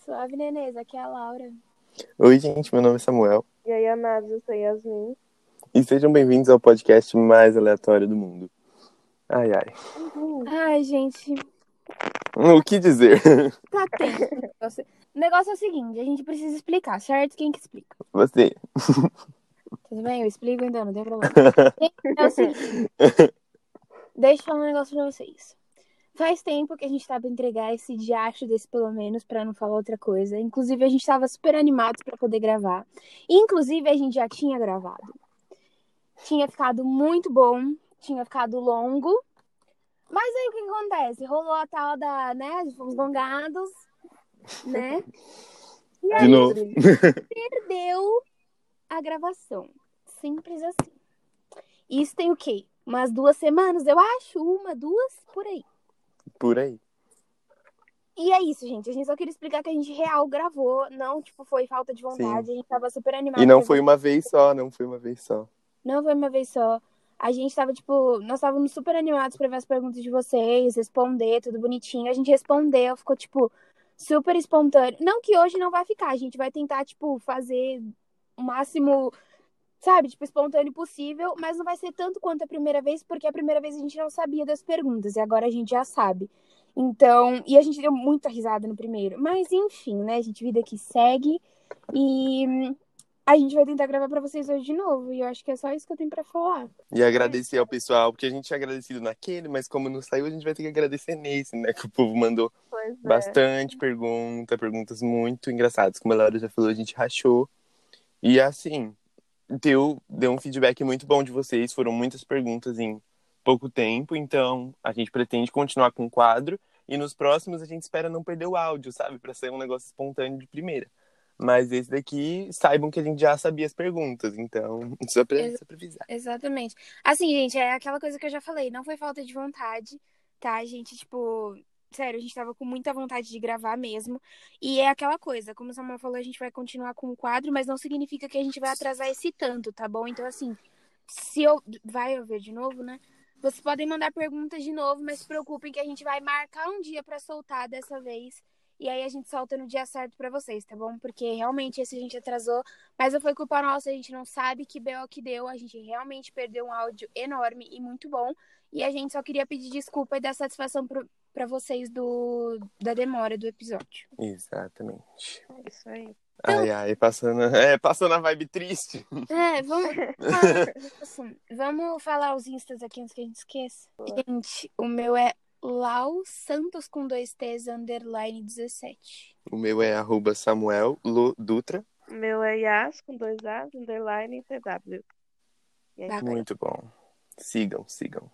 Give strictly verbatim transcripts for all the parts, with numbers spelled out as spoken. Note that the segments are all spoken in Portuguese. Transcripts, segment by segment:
Suave, Nenês, aqui é a Laura. Oi, gente, meu nome é Samuel. E aí, amados, eu sou Yasmin. E sejam bem-vindos ao podcast mais aleatório do mundo. Ai, ai. Uhum. Ai, gente, O que dizer? tá tenso o negócio. O negócio é o seguinte, a gente precisa explicar, certo? Quem que explica? Você. Tudo bem? Eu explico então, não tem problema. É o seguinte, deixa eu falar um negócio pra vocês. Faz tempo que a gente tá pra entregar esse diacho desse, pelo menos, pra não falar outra coisa. Inclusive, a gente tava super animados pra poder gravar. Inclusive, a gente já tinha gravado. Tinha ficado muito bom, tinha ficado longo. Mas aí o que acontece? Rolou a tal da, né, de fomos gongados, né? E De aí novo. perdeu a gravação. Simples assim. Isso tem o quê? Umas duas semanas, eu acho? Uma, duas, por aí. Por aí. E é isso, gente. A gente só queria explicar que a gente real gravou. Não, tipo, foi falta de vontade. Sim. A gente tava super animado. E não pra foi ver- uma vez só, não foi uma vez só. Não foi uma vez só. A gente tava, tipo, nós estávamos super animados pra ver as perguntas de vocês, responder, tudo bonitinho. A gente respondeu, ficou, tipo, super espontâneo. Não que hoje não vai ficar, a gente vai tentar, tipo, fazer o máximo, sabe, tipo, espontâneo possível, mas não vai ser tanto quanto a primeira vez, porque a primeira vez a gente não sabia das perguntas, e agora a gente já sabe. Então, e a gente deu muita risada no primeiro. Mas, enfim, né, gente, vida que segue. E hum, a gente vai tentar gravar pra vocês hoje de novo, e eu acho que é só isso que eu tenho pra falar. E agradecer ao pessoal, porque a gente tinha agradecido naquele, mas como não saiu, a gente vai ter que agradecer nesse, né? Que o povo mandou Pois é. bastante pergunta, perguntas muito engraçadas. Como a Laura já falou, a gente rachou. E assim, deu, deu um feedback muito bom de vocês. Foram muitas perguntas em pouco tempo, então a gente pretende continuar com o quadro. E nos próximos a gente espera não perder o áudio, sabe? Pra ser um negócio espontâneo de primeira. Mas esse daqui, saibam que a gente já sabia as perguntas, então só pra, Ex- só pra avisar. Exatamente. Assim, gente, é aquela coisa que eu já falei, não foi falta de vontade, tá? A gente, tipo, sério, a gente tava com muita vontade de gravar mesmo. E é aquela coisa, como o Samuel falou, a gente vai continuar com o quadro, mas não significa que a gente vai atrasar esse tanto, tá bom? Então, assim, se eu. Vai eu ver de novo, né? Vocês podem mandar perguntas de novo, mas se preocupem que a gente vai marcar um dia pra soltar dessa vez. E aí a gente solta no dia certo pra vocês, tá bom? Porque realmente esse a gente atrasou. Mas não foi culpa nossa, a gente não sabe que B O que deu. A gente realmente perdeu um áudio enorme e muito bom. E a gente só queria pedir desculpa e dar satisfação pro, pra vocês do, da demora do episódio. Exatamente. É isso aí. Ai, ai, passando, é, passando a vibe triste. É, vamos. Ah, assim, vamos falar os instas aqui antes que a gente esqueça. Gente, o meu é Lau Santos com dois T's underline dezessete. O meu é arroba Samuel Lu Dutra. O meu é Yas, com dois As, underline T W. E aí, Bacana. Muito bom. Sigam, sigam.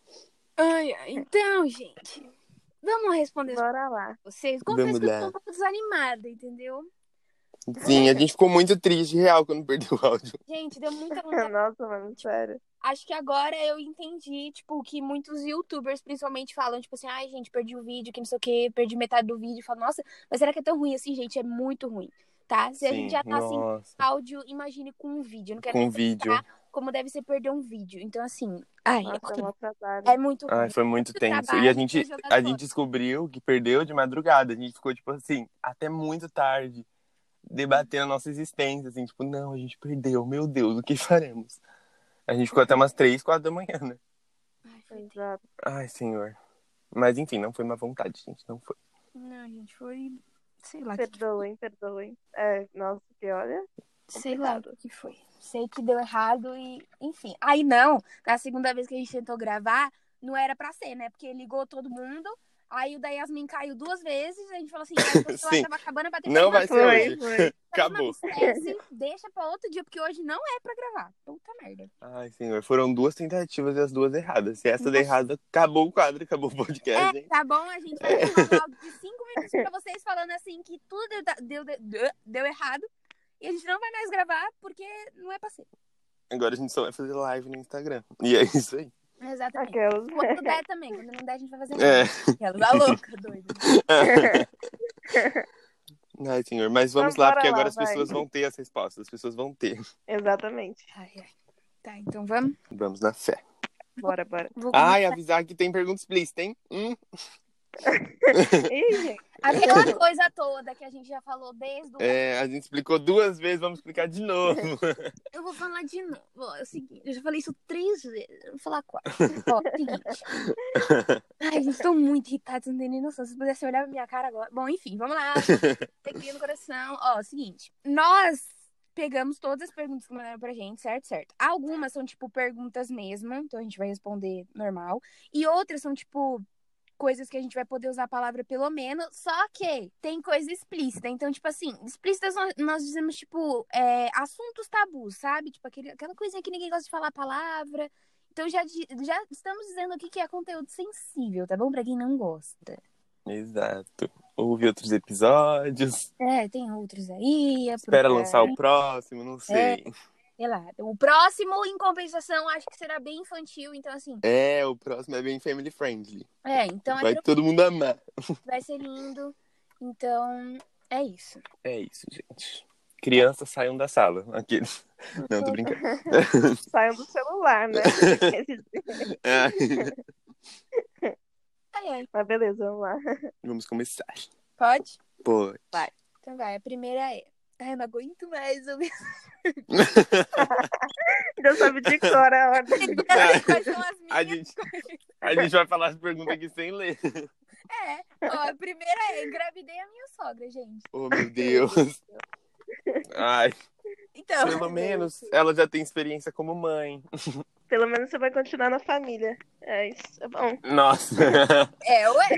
Ai, ai, então, gente, vamos responder as bora lá. pra vocês. Confesso Vamos que eu lá. tô um pouco desanimada, entendeu? Sim, a gente ficou muito triste, real, quando perdeu o áudio. Gente, deu muita vontade. Nossa, mano, sério. Acho que agora eu entendi, tipo, que muitos youtubers principalmente falam, tipo assim, ai, gente, perdi o vídeo, que não sei o quê, perdi metade do vídeo. Falo, nossa, mas será que é tão ruim assim, gente? É muito ruim, tá? Se a gente Sim, já tá assim, nossa. áudio, imagine com um vídeo. Eu não quero Com nem vídeo. pensar como deve ser perder um vídeo. Então, assim, ai, Nossa, é um trabalho. é muito ruim. Ai, foi muito Muito tenso. trabalho, E a gente, foi jogado a fora. gente descobriu que perdeu de madrugada. A gente ficou, tipo assim, até muito tarde, debatendo a nossa existência. Assim, tipo, não, a gente perdeu, meu Deus, o que faremos? A gente ficou até umas três, quatro da manhã, né? Ai, foi tenso. Exato. Ai, senhor. Mas enfim, não foi má vontade, gente, não foi. Não, gente, foi. Sei lá. que- Perdoem, perdoem. É, nossa, que olha. Sei lá o que foi. Sei que deu errado e, enfim. Aí não, na segunda vez que a gente tentou gravar, não era pra ser, né? Porque ligou todo mundo, aí o da Yasmin caiu duas vezes, a gente falou assim, ah, o celular Sim. tava acabando a bateria. Não vai ser Foi, hoje. foi. Acabou. Esquece, deixa pra outro dia, porque hoje não é pra gravar. Puta merda. Ai, senhor, foram duas tentativas e as duas erradas. Se essa der Nossa. errada, acabou o quadro, acabou o podcast, É, gente. tá bom? A gente vai gravar um áudio de cinco minutos pra vocês falando assim que tudo deu, deu, deu, deu errado. E a gente não vai mais gravar porque não é pra ser. Agora a gente só vai fazer live no Instagram. E é isso aí. Exatamente. Aquelas. Quando der também, quando não der, a gente vai fazer É. mais. Aquela da louca, doida. Ai, senhor, mas vamos Mas lá, bora porque lá, agora as vai. pessoas vão ter as respostas. As pessoas vão ter. Exatamente. Ai, ai. Tá, então vamos. Vamos na fé. Bora, bora. Vou Ai, começar. avisar que tem pergunta explícita, hein? Hum. Ih, gente. Aquela coisa toda que a gente já falou desde o... É, a gente explicou duas vezes, vamos explicar de novo. Eu vou falar de novo. Ó, é o seguinte, eu já falei isso três vezes. Eu vou falar quatro. Ó, é o seguinte. Ai, gente, tô muito irritada, você não tem nem noção. Se vocês pudessem olhar pra minha cara agora. Bom, enfim, vamos lá. Alegria no coração. Ó, é o seguinte. Nós pegamos todas as perguntas que mandaram pra gente, certo? Certo. Algumas são, tipo, perguntas mesmo. Então a gente vai responder normal. E outras são, tipo... coisas que a gente vai poder usar a palavra pelo menos, só que tem coisa explícita. Então, tipo assim, explícitas nós, nós dizemos, tipo, é, assuntos tabus, sabe? Tipo, aquele, aquela coisinha que ninguém gosta de falar a palavra. Então, já, já estamos dizendo aqui que é conteúdo sensível, tá bom? Pra quem não gosta. Exato. Ouve outros episódios. É, tem outros aí. Espera pro- lançar o próximo, não sei. Sei lá. O próximo, em compensação, acho que será bem infantil. Então, assim, É, o próximo é bem family friendly. é, então é Vai tranquilo, todo mundo amar. vai ser lindo. Então, é isso. É isso, gente. Crianças saiam da sala. Aqueles. Não, tô brincando. Saiam do celular, né? Ai, Ai, ai. Mas beleza, vamos lá. vamos começar. Pode? Pô. Então vai, a primeira é. Ai, eu não aguento mais. Eu... Já sabe de cor a ordem. Quais são as minhas? A gente, a gente vai falar as perguntas aqui sem ler. É. Ó, a primeira é: engravidei a minha sogra, gente. Oh, meu Deus. Ai, Então, pelo menos ela já tem experiência como mãe. Pelo menos você vai continuar na família. É isso, é bom. Nossa. é, ué.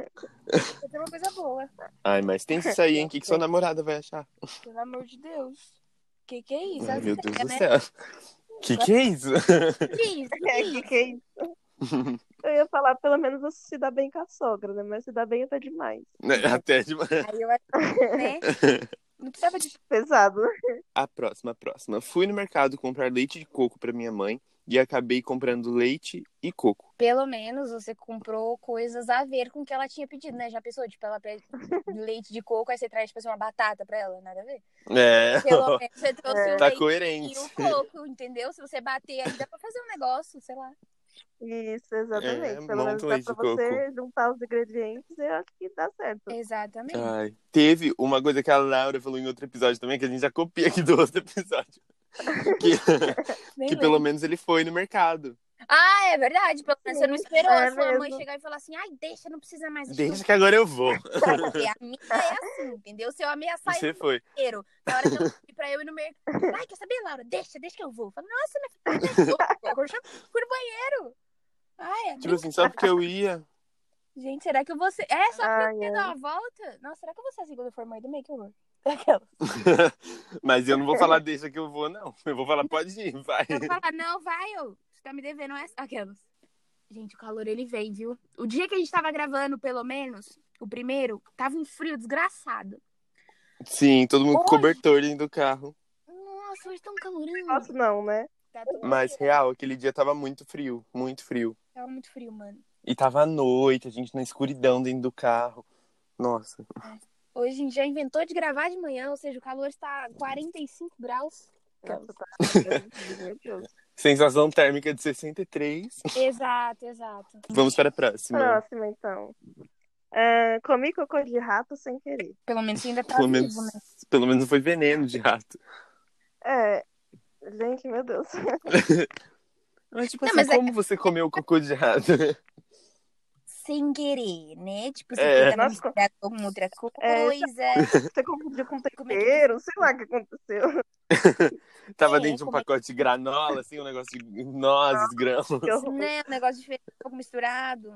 Vai ter uma coisa boa. Ai, mas tem isso aí, hein? O que, que sua namorada vai achar? Pelo amor de Deus. Que que é isso? Ai, As meu ideias, Deus do né? céu. Que que é isso? Que isso? Que É, isso? que que é isso? Eu ia falar, pelo menos você se dá bem com a sogra, né? Mas se dá bem até demais. Até demais. Aí eu acho que, né? Não precisava de. Pesado. A próxima, a próxima. Fui no mercado comprar leite de coco pra minha mãe e acabei comprando leite e coco. Pelo menos você comprou coisas a ver com o que ela tinha pedido, né? Já pensou? Tipo, ela pede leite de coco, aí você traz, tipo assim, uma batata pra ela, nada a ver. É, Pelo menos você trouxe É. o tá leite coerente. e o coco, entendeu? Se você bater aí, dá pra fazer um negócio, sei lá. Isso, exatamente. É, Pelo menos monta um dá leite pra de coco. você juntar os ingredientes e eu acho que dá certo. Exatamente. Ai, teve uma coisa que a Laura falou em outro episódio também, que a gente já copia aqui do outro episódio. Que, Nem que lembro. pelo menos ele foi no mercado. Ah, é verdade. Pelo menos você não Sim, esperou é a sua mãe mesmo. chegar e falar assim, ai, deixa, não precisa mais. Deixa que agora eu vou. E a minha é assim, entendeu? Se eu ameaçar Você ir no foi. banheiro, na hora que eu pedir pra eu ir no mercado, ai, quer saber, Laura? Deixa, deixa que eu vou. Eu falo, nossa, minha filha, deixa eu vou. Agora eu fui no banheiro. Ai, é Tipo assim, só porque eu ia. Gente, será que eu vou ser... É, só pra Ai, você ai. dar uma volta? Nossa, será que eu vou ser assim quando eu for mãe do make horror? Aquela. Mas eu não vou falar deixa que eu vou, não. Eu vou falar pode ir, vai. Eu vou falar, não, vai, ô. Você tá me devendo essa... Aquelas. Gente, o calor, ele vem, viu? O dia que a gente tava gravando, pelo menos, o primeiro, tava um frio desgraçado. Sim, todo mundo com Hoje? cobertor dentro do carro. Nossa, hoje tá um calorão. Nossa, não, né? Tá tudo Mas, bem. real, aquele dia tava muito frio, muito frio. Tava muito frio, mano. E tava à noite, a gente na escuridão dentro do carro. Nossa. Hoje a gente já inventou de gravar de manhã, ou seja, o calor está quarenta e cinco graus. Nossa, tá. Meu Deus. Sensação térmica de sessenta e três. Exato, exato. Vamos para a próxima. Próxima, então. Ah, comi cocô de rato sem querer. Pelo menos você ainda tá Pelo vivo, menos, né? pelo menos não foi veneno de rato. É. Gente, meu Deus. Mas, tipo Não, assim, mas é- como você comeu cocô de rato? Sem querer, né? Tipo, você É. tava Nossa, misturado com outra É, coisa. Você confundiu com Como é que tempero, sei lá o que aconteceu. Tava É, dentro de um como é que- pacote de granola, assim, um negócio de nozes, grãos. Que horror. Né? Um negócio diferente, um pouco misturado.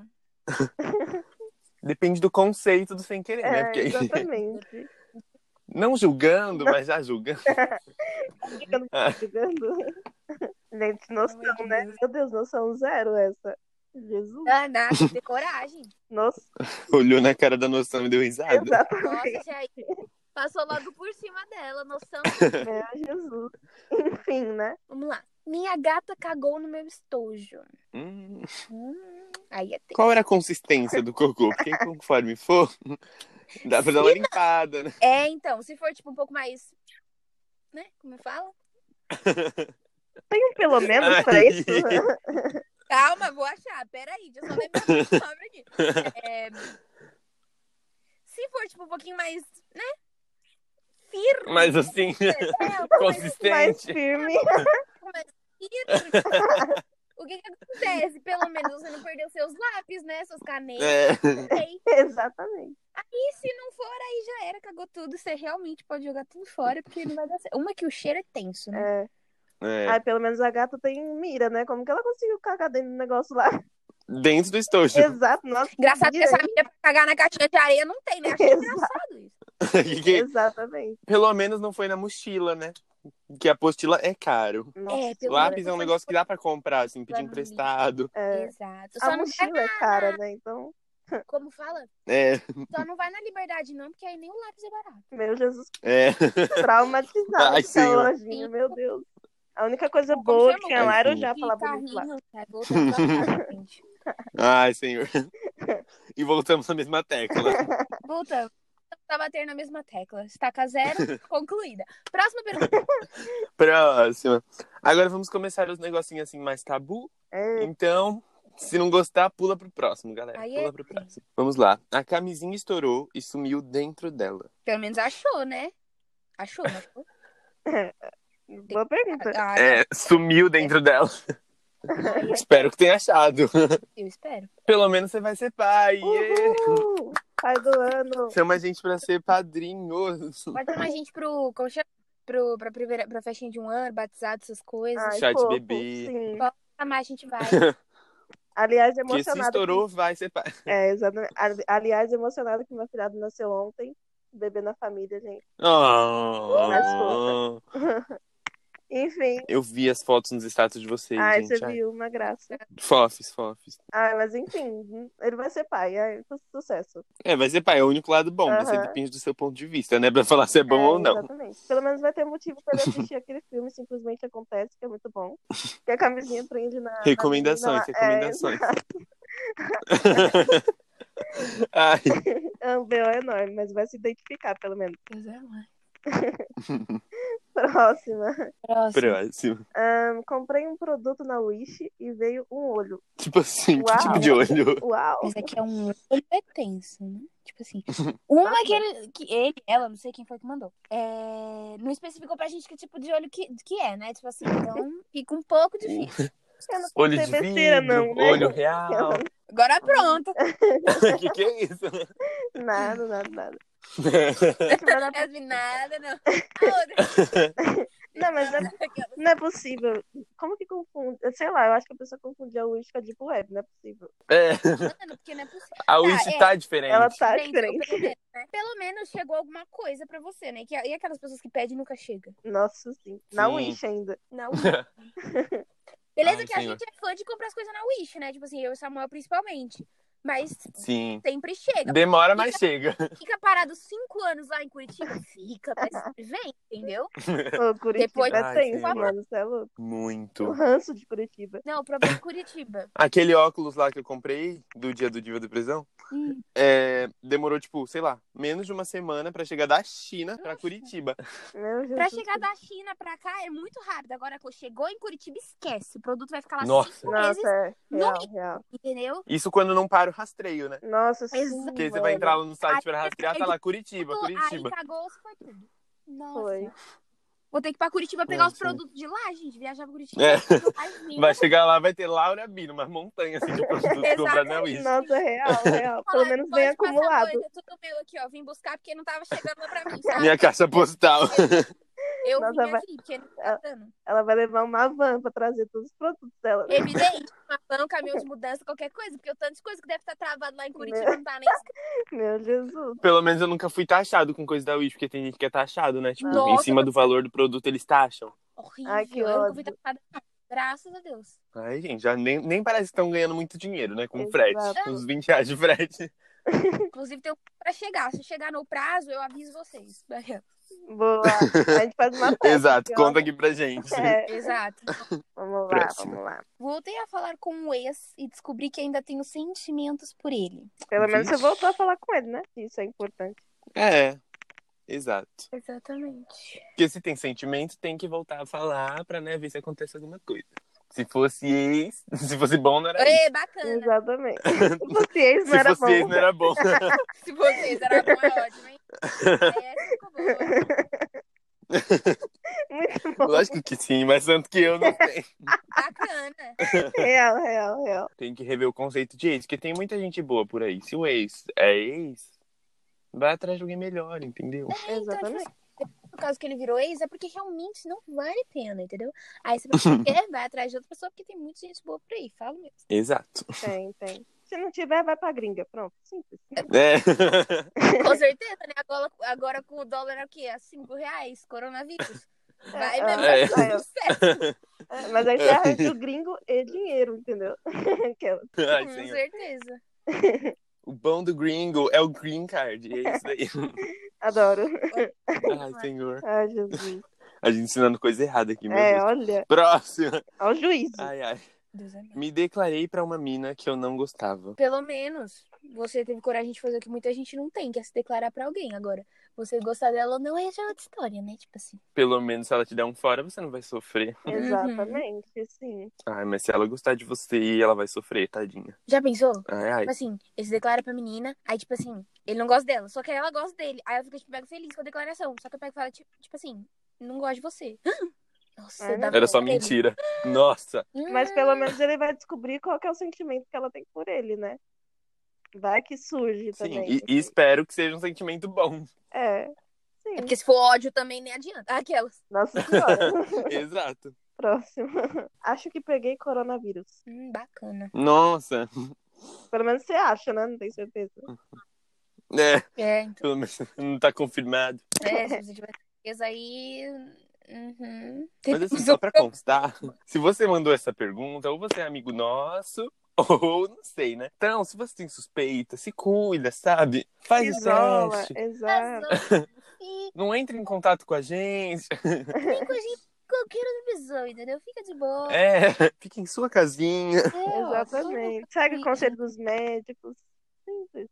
Depende do conceito do sem querer, né? É, Porque exatamente. não julgando, mas já julgando. Ficando Ah. julgando. Gente, noção, Pelo amor de né? Deus. Meu Deus, noção zero essa. Jesus. Ah, dá, tem que ter coragem. Nossa, Olhou na cara da noção e deu risada. exatamente. Nossa, já passou logo por cima dela, noção. Meu Jesus. Enfim, né? Vamos lá. Minha gata cagou no meu estojo. Hum, Hum, aí é ter. qual era a consistência do cocô? Porque conforme for, dá pra dar uma limpada, né? É, então, se for tipo um pouco mais, né? Como fala? Tem um pelo menos Ai. pra isso? Calma, vou achar. Peraí, deixa eu só lembrar o nome aqui. É, se for, tipo, um pouquinho mais, né? Firme. Mas assim, É, consistente. Mais firme. mais firme. O que que acontece? Pelo menos você não perdeu seus lápis, né? Suas canetas. É. Ok. Exatamente. E se não for, aí já era, cagou tudo. Você realmente pode jogar tudo fora, porque não vai dar certo. Uma que o cheiro é tenso, né? É. É. Ai, pelo menos a gata tem mira, né? Como que ela conseguiu cagar dentro do negócio lá? Dentro do estojo. Exato, nossa. Engraçado que mira, essa hein? milha pra cagar na caixinha de areia não tem, né? Achei Exato. engraçado isso. Que Exatamente. pelo menos não foi na mochila, né? Que a apostila é caro. Nossa, É, pelo senhora. Lápis é um negócio que dá pra comprar, assim, pedir Lá no emprestado. É. Exato. A Só não vai mochila é na, cara, na- né? Então, Como fala? É, Só não vai na liberdade, não, porque aí nem o lápis é barato. meu Jesus, é. traumatizada Ai, com aquela senhor. lojinha, meu Deus. A única coisa Como boa que chama? tinha lá Ai, era o sim. Japa lá Que bonito lá. carrinho. É, voltamos à pauta, gente. Ai, senhor. E voltamos à mesma tecla. Voltamos. Tá batendo na mesma tecla. Estaca zero, concluída. Próxima pergunta. Próxima. Agora vamos começar os negocinhos assim mais tabu. É, Então, se não gostar, pula pro próximo, galera. Aí Pula é- pro próximo. Vamos lá. A camisinha estourou e sumiu dentro dela. Pelo menos achou, né? Achou, não achou? boa pergunta. Ah, É, sumiu dentro dela. aí é- Espero que tenha achado. eu espero. Pelo menos você vai ser pai. Yeah. Uhul! Pai do ano. Chama a gente pra ser padrinhos. Pode chamar a gente pro. Como chama? Pro, pra, primeira, pra festinha de um ano, batizado, essas coisas. Ai, Chá de fofo, bebê. sim. Pode chamar, a gente vai. Aliás, Que se emocionada. estourou, vai ser pai. Que... É, exatamente. Ali- Aliás, emocionada que meu filhado nasceu ontem. Bebê na família, gente. Mais Oh. fofa. Enfim. Eu vi as fotos nos status de vocês, Ai, gente. você Ai. viu, uma graça. Fofes, fofes. Ai, mas enfim, ele vai ser pai. Ai, su- sucesso. É, vai ser pai, é o único lado bom. Você Aham. depende do seu ponto de vista, né? Pra falar se é bom É, ou não. exatamente. Pelo menos vai ter motivo pra ele assistir aquele filme, simplesmente acontece, que é muito bom. Que a camisinha prende na. na Recomendações, menina lá. É, recomendações. Ai. é um B O enorme, mas vai se identificar, pelo menos. Deus é mais. Próxima. Próximo. Próximo. Ahn, comprei um produto na Wish e veio um olho. Tipo assim, que Uau. tipo de olho? Uau! Mas aqui é um olho é tenso, né? Tipo assim. Uma que ele, que ele, ela, não sei quem foi que mandou. É, não especificou pra gente que tipo de olho que, que é, né? Tipo assim, então fica um pouco difícil. Eu não Olho contei de besteira, vidro, não, né? olho real. Agora pronto. que que é isso? Nada, nada, nada. Mas não, é... Não nada, não. A outra. não, mas não é, não é possível. Como que confunde? Sei lá, eu acho que a pessoa confundia a Wish com a Deep Web, não é possível. É. Mano, porque não é possível. A Tá, Wish é. tá diferente. Ela tá Gente, diferente. pelo menos, né? Pelo menos chegou alguma coisa pra você, né? Que, e aquelas pessoas que pedem e nunca chega? Nossa, sim. Na Sim. Wish ainda. Não. Beleza Ai, que a senhor. gente é fã de comprar as coisas na Wish, né? Tipo assim, eu e o Samuel principalmente. Mas Sim. sempre chega. Demora, mas chega. Fica parado cinco anos lá em Curitiba? Fica, mas sempre vem, entendeu? Ô, Curitiba Depois- é Ai, tenso, senhor. mano. Você é louco. O Muito. ranço de Curitiba. Não, o problema é Curitiba. Aquele óculos lá que eu comprei do dia do Diva da Prisão, Hum. é, demorou, tipo, sei lá, menos de uma semana pra chegar da China pra Curitiba. Meu Jesus. Pra chegar da China pra cá é muito rápido. Agora, quando chegou em Curitiba, esquece. O produto vai ficar lá Nossa. cinco meses, Nossa, é no real, real. entendeu? Isso quando não para o rastreio, né? Nossa, sim, Exato. Porque você velho. vai entrar lá no site Aí pra rastrear, tá lá Curitiba, Tudo, Curitiba. Aí cagou, se foi tudo. Nossa. Foi. Vou ter que ir pra Curitiba pegar Nossa. os produtos de lá, gente. Viajar pra Curitiba. É. Ai, Vai chegar lá, vai ter Laura Bino, uma montanha assim de produtos Exato. comprados na Wish. Nossa, real, real. Pelo Falar, menos pode bem passar, acumulado. doida, tudo meu aqui, ó. Vim buscar porque não tava chegando lá pra mim, sabe? Minha caixa postal. Eu Nossa, vim vai- aqui, porque não tá dando. Ela vai levar uma van pra trazer todos os produtos dela. Evidente, uma van, um caminhão de mudança, qualquer coisa, porque o tanto de coisa que deve estar travado lá em Curitiba não tá nem escrito. Meu Jesus. Pelo menos eu nunca fui taxado com coisa da Wish, porque tem gente que é taxado, né? Tipo, em Nossa, cima do valor do produto eles taxam. Horrível. Ai, que eu nunca ódio. fui tratada. Graças a Deus. Aí, gente, já nem, nem parece que estão ganhando muito dinheiro, né? Com Exato. frete. Uns vinte reais de frete. Inclusive, tem um pra chegar. Se chegar no prazo, eu aviso vocês. Boa. A gente faz uma festa. Exato, aqui, ó. conta aqui pra gente. É, Exato. vamos lá, Próximo. vamos lá. Voltei a falar com o ex e descobri que ainda tenho sentimentos por ele. Pelo menos você Vixe. voltou a falar com ele, né? Isso é importante. É, exato. Exatamente. Porque se tem sentimento, tem que voltar a falar pra, né, ver se acontece alguma coisa. Se fosse ex, se fosse bom, não era Ê, isso. bacana. Exatamente. Se fosse ex, não Se era fosse bom. ex, não era bom. Se fosse ex, era bom, é ótimo, hein? Essa ficou boa. Muito bom. Lógico que sim, mas tanto que eu não tenho. Bacana. Real, real, real. Tem que rever o conceito de ex, porque tem muita gente boa por aí. Se o ex é ex, vai atrás de alguém melhor, entendeu? É, então, tipo Exatamente. assim, no caso que ele virou ex, é porque realmente não vale a pena, entendeu? Aí se você quer, vai atrás de outra pessoa, porque tem muita gente boa por aí, falo mesmo. Exato. Tem, tem. Se não tiver, vai pra gringa. Pronto, simples. É. Com certeza, né? Agora, agora com o dólar aqui a cinco reais, coronavírus. Vai É, mesmo, é. vai dar tudo certo. É, mas aí você arranja o gringo e dinheiro, entendeu? Aquela. Ai, Com senhor. certeza. O bom do gringo é o green card, é isso daí. Adoro. Ai, senhor. Ai, Jesus. A gente ensinando coisa errada aqui, meu É, Deus. olha. Próxima. Ao juízo. Ai, ai. Deus é meu. Me declarei pra uma mina que eu não gostava. Pelo menos você teve coragem de fazer o que muita gente não tem, que é se declarar pra alguém. Agora, você gostar dela ou não é já outra história, né? Tipo assim. Pelo menos se ela te der um fora, você não vai sofrer. Exatamente, sim. Ai, mas se ela gostar de você, ela vai sofrer, tadinha. Já pensou? Ai, ai. Tipo assim, ele se declara pra menina, aí tipo assim, ele não gosta dela, só que aí ela gosta dele. Aí ela fica tipo, mega feliz com a declaração. Só que eu pego e falo, tipo, tipo assim, não gosto de você. Nossa, Ai, dá meu Era só vontade. mentira. Nossa. Mas pelo menos ele vai descobrir qual que é o sentimento que ela tem por ele, né? Vai que surge Sim, também. e, e espero que seja um sentimento bom. É, sim. É porque se for ódio também nem adianta. Aquelas. Nossa senhora. Exato. Próximo. Acho que peguei coronavírus. Hum, bacana. Nossa. Pelo menos você acha, né? Não tenho certeza. É, É, então. pelo menos não tá confirmado. É, se você tiver certeza aí. Uhum. Mas assim, só pra constar, se você mandou essa pergunta, ou você é amigo nosso, ou não sei, né? Então, se você tem suspeita, se cuida, sabe? Faz o Isola, teste. exato. E Não entre em contato com a gente. nem com a gente qualquer outra pessoa, entendeu? Fica de boa. É, fique em sua casinha. É, ó, Exatamente. Segue o conselho dos médicos. Simples.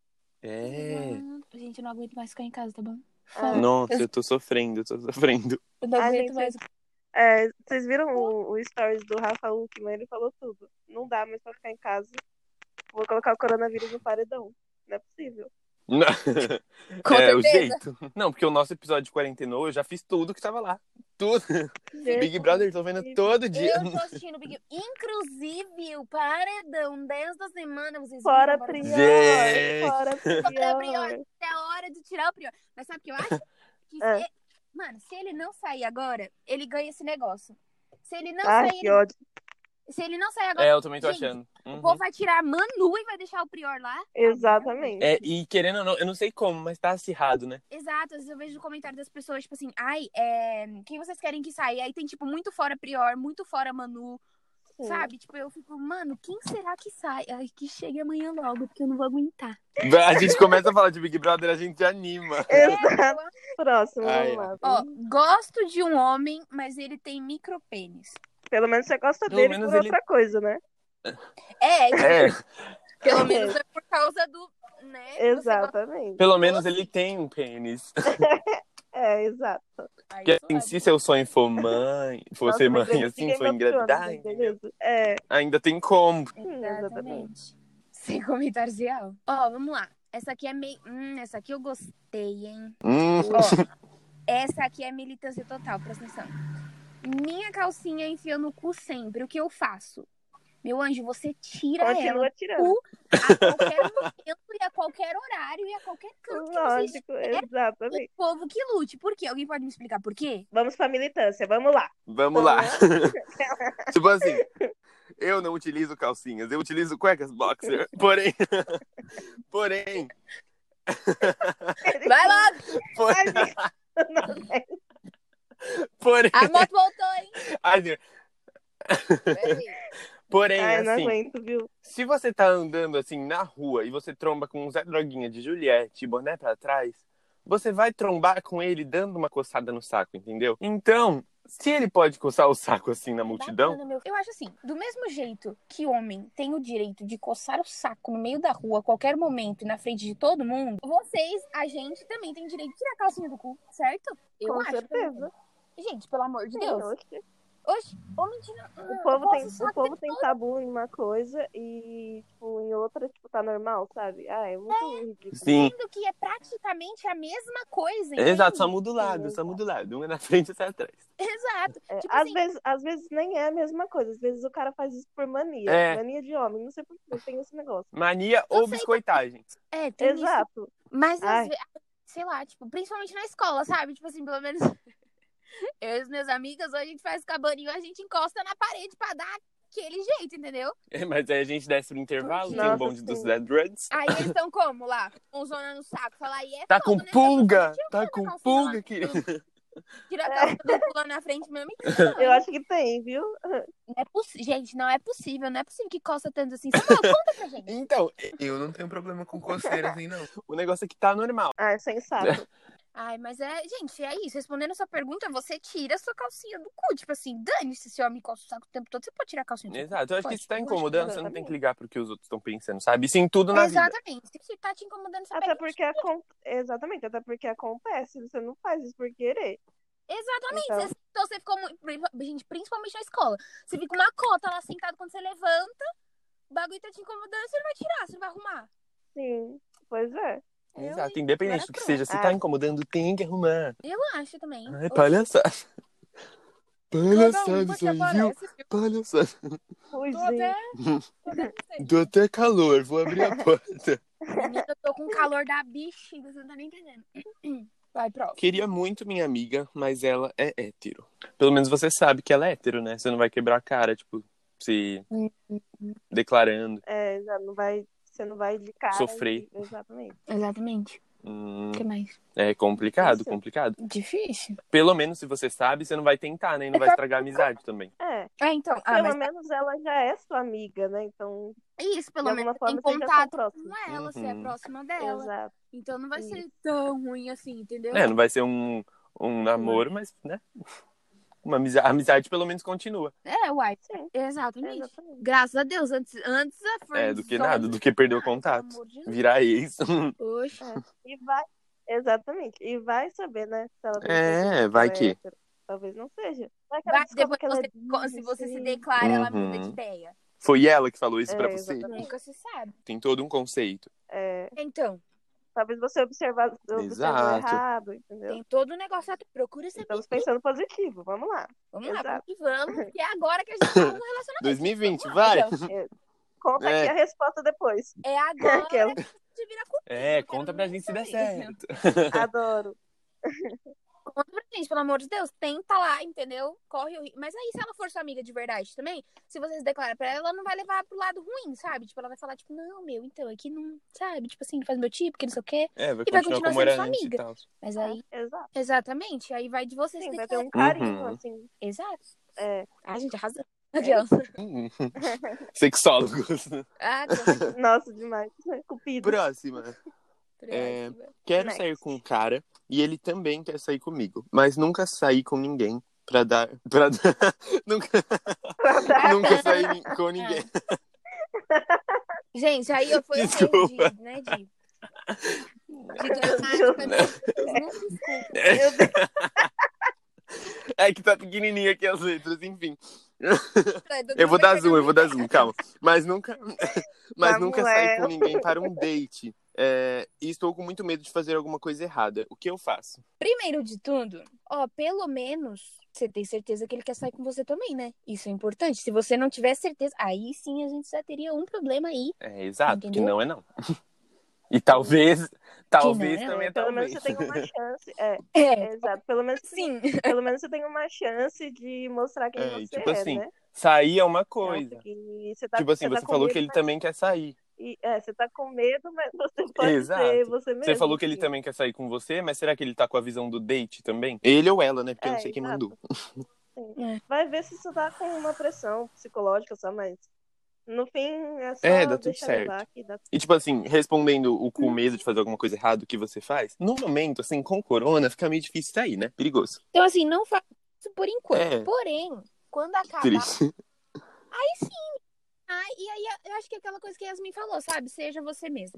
É. Gente, eu não aguento mais ficar em casa, tá bom? É. Nossa, eu tô sofrendo, tô sofrendo. Eu não Ah, aguento gente, mais. É, vocês viram o, o stories do Rafa Uckmann? Ele falou tudo. Não dá mais pra ficar em casa. Vou colocar o coronavírus no paredão. Não é possível. Não. Com É o certeza. jeito. Não, porque o nosso episódio de quarentena eu já fiz tudo que tava lá. Tudo. Gente, Big Brother, tô vendo todo dia. Eu tô assistindo o Big Inclusive, o paredão desta semana, vocês Fora viram? Prior! Gente. Fora Fora Prior! Prior, é a hora de tirar o Prior. Mas sabe o que eu acho? Que É. se- Mano, se ele não sair agora, ele ganha esse negócio. Se ele não Ai, sair, que ódio. se ele não sair agora, É, eu também tô gente, achando. o Uhum. povo vai tirar a Manu e vai deixar o Prior lá. Exatamente. É, e querendo ou não, eu não sei como, mas tá acirrado, né? Exato, às vezes eu vejo no comentário das pessoas, tipo assim, ai, é... quem vocês querem que saia? Aí tem, tipo, muito fora Prior, muito fora Manu, Sim. sabe? Tipo, eu fico, mano, quem será que sai? Ai, que chegue amanhã logo, porque eu não vou aguentar. A gente começa a falar de Big Brother, a gente anima. Exato. Próximo, Ai, vamos lá. Ó, gosto de um homem, mas ele tem micropênis. Pelo menos você gosta Pelo dele menos por ele- outra coisa, né? É, É, pelo menos é por causa do, né? que você gosta- Exatamente. pelo menos ele tem um pênis. É, exato. Aí Que eu sou assim, se seu sonho for mãe, for Nossa, ser mas mãe ninguém assim, for me engravidar, opciona, entendeu? beleza? É, Ainda tem como. sim, exatamente. Exatamente. Sem comentários real. Ó, vamos lá. Essa aqui é meio. Hum, essa aqui eu gostei, hein? Hum, Ó, essa aqui é militância total, presta atenção. Minha calcinha enfia no cu sempre. O que eu faço? Meu anjo, você tira ela Continua do tirando. cu a qualquer momento e a qualquer horário e a qualquer canto que você Lógico, estiver. exatamente. O povo que lute. Por quê? Alguém pode me explicar por quê? Vamos pra militância, vamos lá. vamos lá. Tipo assim, eu não utilizo calcinhas, eu utilizo cuecas boxer. Porém, porém, Vai logo! porém, Não tem. porém, A moto voltou, hein? Ai, Deus. Peraí. porém, Ai, não assim, aguento, viu? se você tá andando assim na rua e você tromba com um Zé Droguinha de Juliette, boné pra trás, você vai trombar com ele dando uma coçada no saco, entendeu? Então, se ele pode coçar o saco assim na multidão, Bacana, meu. Eu acho assim, do mesmo jeito que homem tem o direito de coçar o saco no meio da rua a qualquer momento e na frente de todo mundo, vocês, a gente também tem direito de tirar a calcinha do cu, certo? Eu Com acho. certeza. Gente, pelo amor de Sim, Deus. oxe. Oxe, ô mentira. O ah, povo nossa, tem, o saco povo tem tem tabu em uma coisa e, tipo, em outra, tipo, tá normal, sabe? Ah, é muito ridículo. Sim. Sendo que é praticamente a mesma coisa, Exato, só entende? muda o lado, só muda o lado. Um é na frente e outro é atrás. Exato. É, Tipo às assim, vezes, às vezes nem é a mesma coisa. Às vezes o cara faz isso por mania. É. Mania de homem. Não sei por que tem esse negócio. Mania Eu ou sei biscoitagem. é, tem isso. Exato. Mas às Ai, vezes, sei lá, tipo, principalmente na escola, sabe? Tipo assim, pelo menos eu e os meus amigos, hoje a gente faz cabaninho, a gente encosta na parede pra dar aquele jeito, entendeu? É, mas aí a gente desce pro intervalo, Porque- tem o Nossa, bonde dos sim. Dead Reds. Aí eles estão como lá? Com zona no saco. Falar, aí é Tá fogo, com né? pulga! Tira Tá a com calcinha pulga, lá, querido. Tira a É. calcinha do pulando na frente mesmo. Eu acho que tem, viu? Não é poss... Gente, não é possível, não é possível que coça tanto assim. Samuel, conta pra gente. Então, eu não tenho problema com coceira assim, não. O negócio é que tá normal. Ah, é sensato. Ai, mas é, gente, é isso. Respondendo a sua pergunta, você tira a sua calcinha do cu. Tipo assim, dane-se se o homem coça o saco o tempo todo, você pode tirar a calcinha do seu cu. Exato, eu acho que Pode. se tá Eu acho incomodando, que você não tem que exatamente. ligar pro que os outros estão pensando, sabe? Isso em tudo na vida. Exatamente. Se tá te incomodando, você Até pega e porque acon... Exatamente, até porque acontece. Você não faz isso por querer. Exatamente. Então, Você, então você ficou muito. Gente, principalmente na escola. Você fica uma cota lá sentado quando você levanta, o bagulho tá te incomodando, você não vai tirar, você não vai arrumar. sim. Pois é. Eu, Exato, hein? independente Agora do que pronto. seja, se Ah. tá incomodando, tem que arrumar. Eu acho também. Ai, Oxi. palhaçada. Cada um Palhaçada com isso a aí, que viu? aparece, viu? Palhaçada. Ui, Tô até. gente. Tô até não sei. Deu até calor, vou abrir a porta. Menina, eu tô com calor da bexiga, você não tá nem entendendo. Vai, próximo. Queria muito minha amiga, mas ela é hétero. Pelo menos você sabe que ela é hétero, né? Você não vai quebrar a cara, tipo, se declarando, É, já não vai. Você não vai de cara. sofrer. E... Exatamente. Exatamente. Hum, O que mais? é complicado, Difícil. complicado. Difícil. Pelo menos se você sabe, você não vai tentar, né? E não vai estragar a amizade também. É. É, então. Ah, Pelo mas menos ela já é sua amiga, né? Então, isso, pelo de menos alguma você tem forma, vocês já são contato próximos. com ela, você é Uhum. próxima dela. Exato. Então não vai ser Isso. tão ruim assim, entendeu? É, não vai ser um, um namoro, mas, né? Uma amizade, a amizade pelo menos continua. É, uai. Sim. Exatamente. Exatamente. Graças a Deus. Antes, antes a É, friendzone. do que nada, do que perder o Ah, pelo contato. amor de Deus. Virar ex. Oxe. É. E vai. Exatamente. E vai saber, né? Se ela tem É, certeza vai ela é que. hétero. Talvez não seja. Vai que ela Vai, descobre depois que ela é você, bi, se você se sim. declara, ela muda de Uhum. ideia. Foi ela que falou isso pra É, você? exatamente. Nunca se sabe. Tem todo um conceito. É, Então, talvez você observar, observou Exato. errado, entendeu? tem todo o negócio. Procura saber. Estamos pensando positivo. Vamos lá. Vamos lá, Exato. vamos que vamos. Que é agora que a gente tá no relacionamento. dois mil e vinte, Vamos lá, vai! então. Conta É. aqui a resposta depois. É agora Que eu que a gente vira comigo. É, eu quero conta pra nem gente se der saber. certo. adoro. Conta pra gente, pelo amor de Deus. Tenta lá, entendeu? Corre o risco. Mas aí, se ela for sua amiga de verdade também, se você se declara pra ela, ela não vai levar pro lado ruim, sabe? Tipo, ela vai falar, tipo, não, meu, então, aqui não, sabe? Tipo assim, não faz meu tipo, que não sei o quê. É, vai E vai continuar continuar como sendo era sua antes e amiga. tal. Mas aí, Exato. exatamente. Aí vai de você se Sim, vai ter declarar. um carinho, Uhum. assim. Exato. É. Ai, gente, arrasou. Adianta. Hum. Sexólogos. Ah, tô Nossa, demais. Cupido. Próxima. É, Próxima. quero Next. sair com um cara e ele também quer sair comigo, mas nunca sair com ninguém pra dar. Pra dar nunca, nunca sair com ninguém. Gente, aí eu fui Desculpa. um erro de, né, de, de gramática. Né? Desculpa. Meu Deus. É que tá pequenininho aqui as letras, enfim. Eu Eu vou dar zoom, eu vou dar zoom, calma. Mas nunca, mas Samuel. nunca saí com ninguém para um date. É, e estou com muito medo de fazer alguma coisa errada. O que eu faço? Primeiro de tudo, ó, pelo menos você tem certeza que ele quer sair com você também, né? Isso é importante. Se você não tiver certeza, aí sim a gente já teria um problema aí. É, exato, Entendeu? que não é não. E talvez, talvez não é também É, é pelo menos talvez. você tem uma chance. É, É, exato. Pelo menos, sim. pelo menos você tem uma chance de mostrar quem É, você tipo é, assim, né? sair é uma É, coisa. porque você tá, Tipo assim, você tá você com falou medo, que ele mas- também quer sair. e- é, você tá com medo, mas você pode Exato. ser você mesmo. Você falou que ele assim. também quer sair com você, mas será que ele tá com a visão do date também? Ele ou ela, né? Porque eu não É, sei quem exato. mandou. Sim. É. Vai ver se você tá com uma pressão psicológica só, mas no fim é só É, dá tudo deixar certo. levar que dá tudo. E tipo assim, respondendo o com medo de fazer alguma coisa errada, o que você faz? No momento, assim, com corona, fica meio difícil sair, né? Perigoso. Então, assim, não faço isso por enquanto. É. Porém, quando acabar, Triste. aí sim. Ah, e aí eu acho que é aquela coisa que a Yasmin falou, sabe? Seja você mesmo.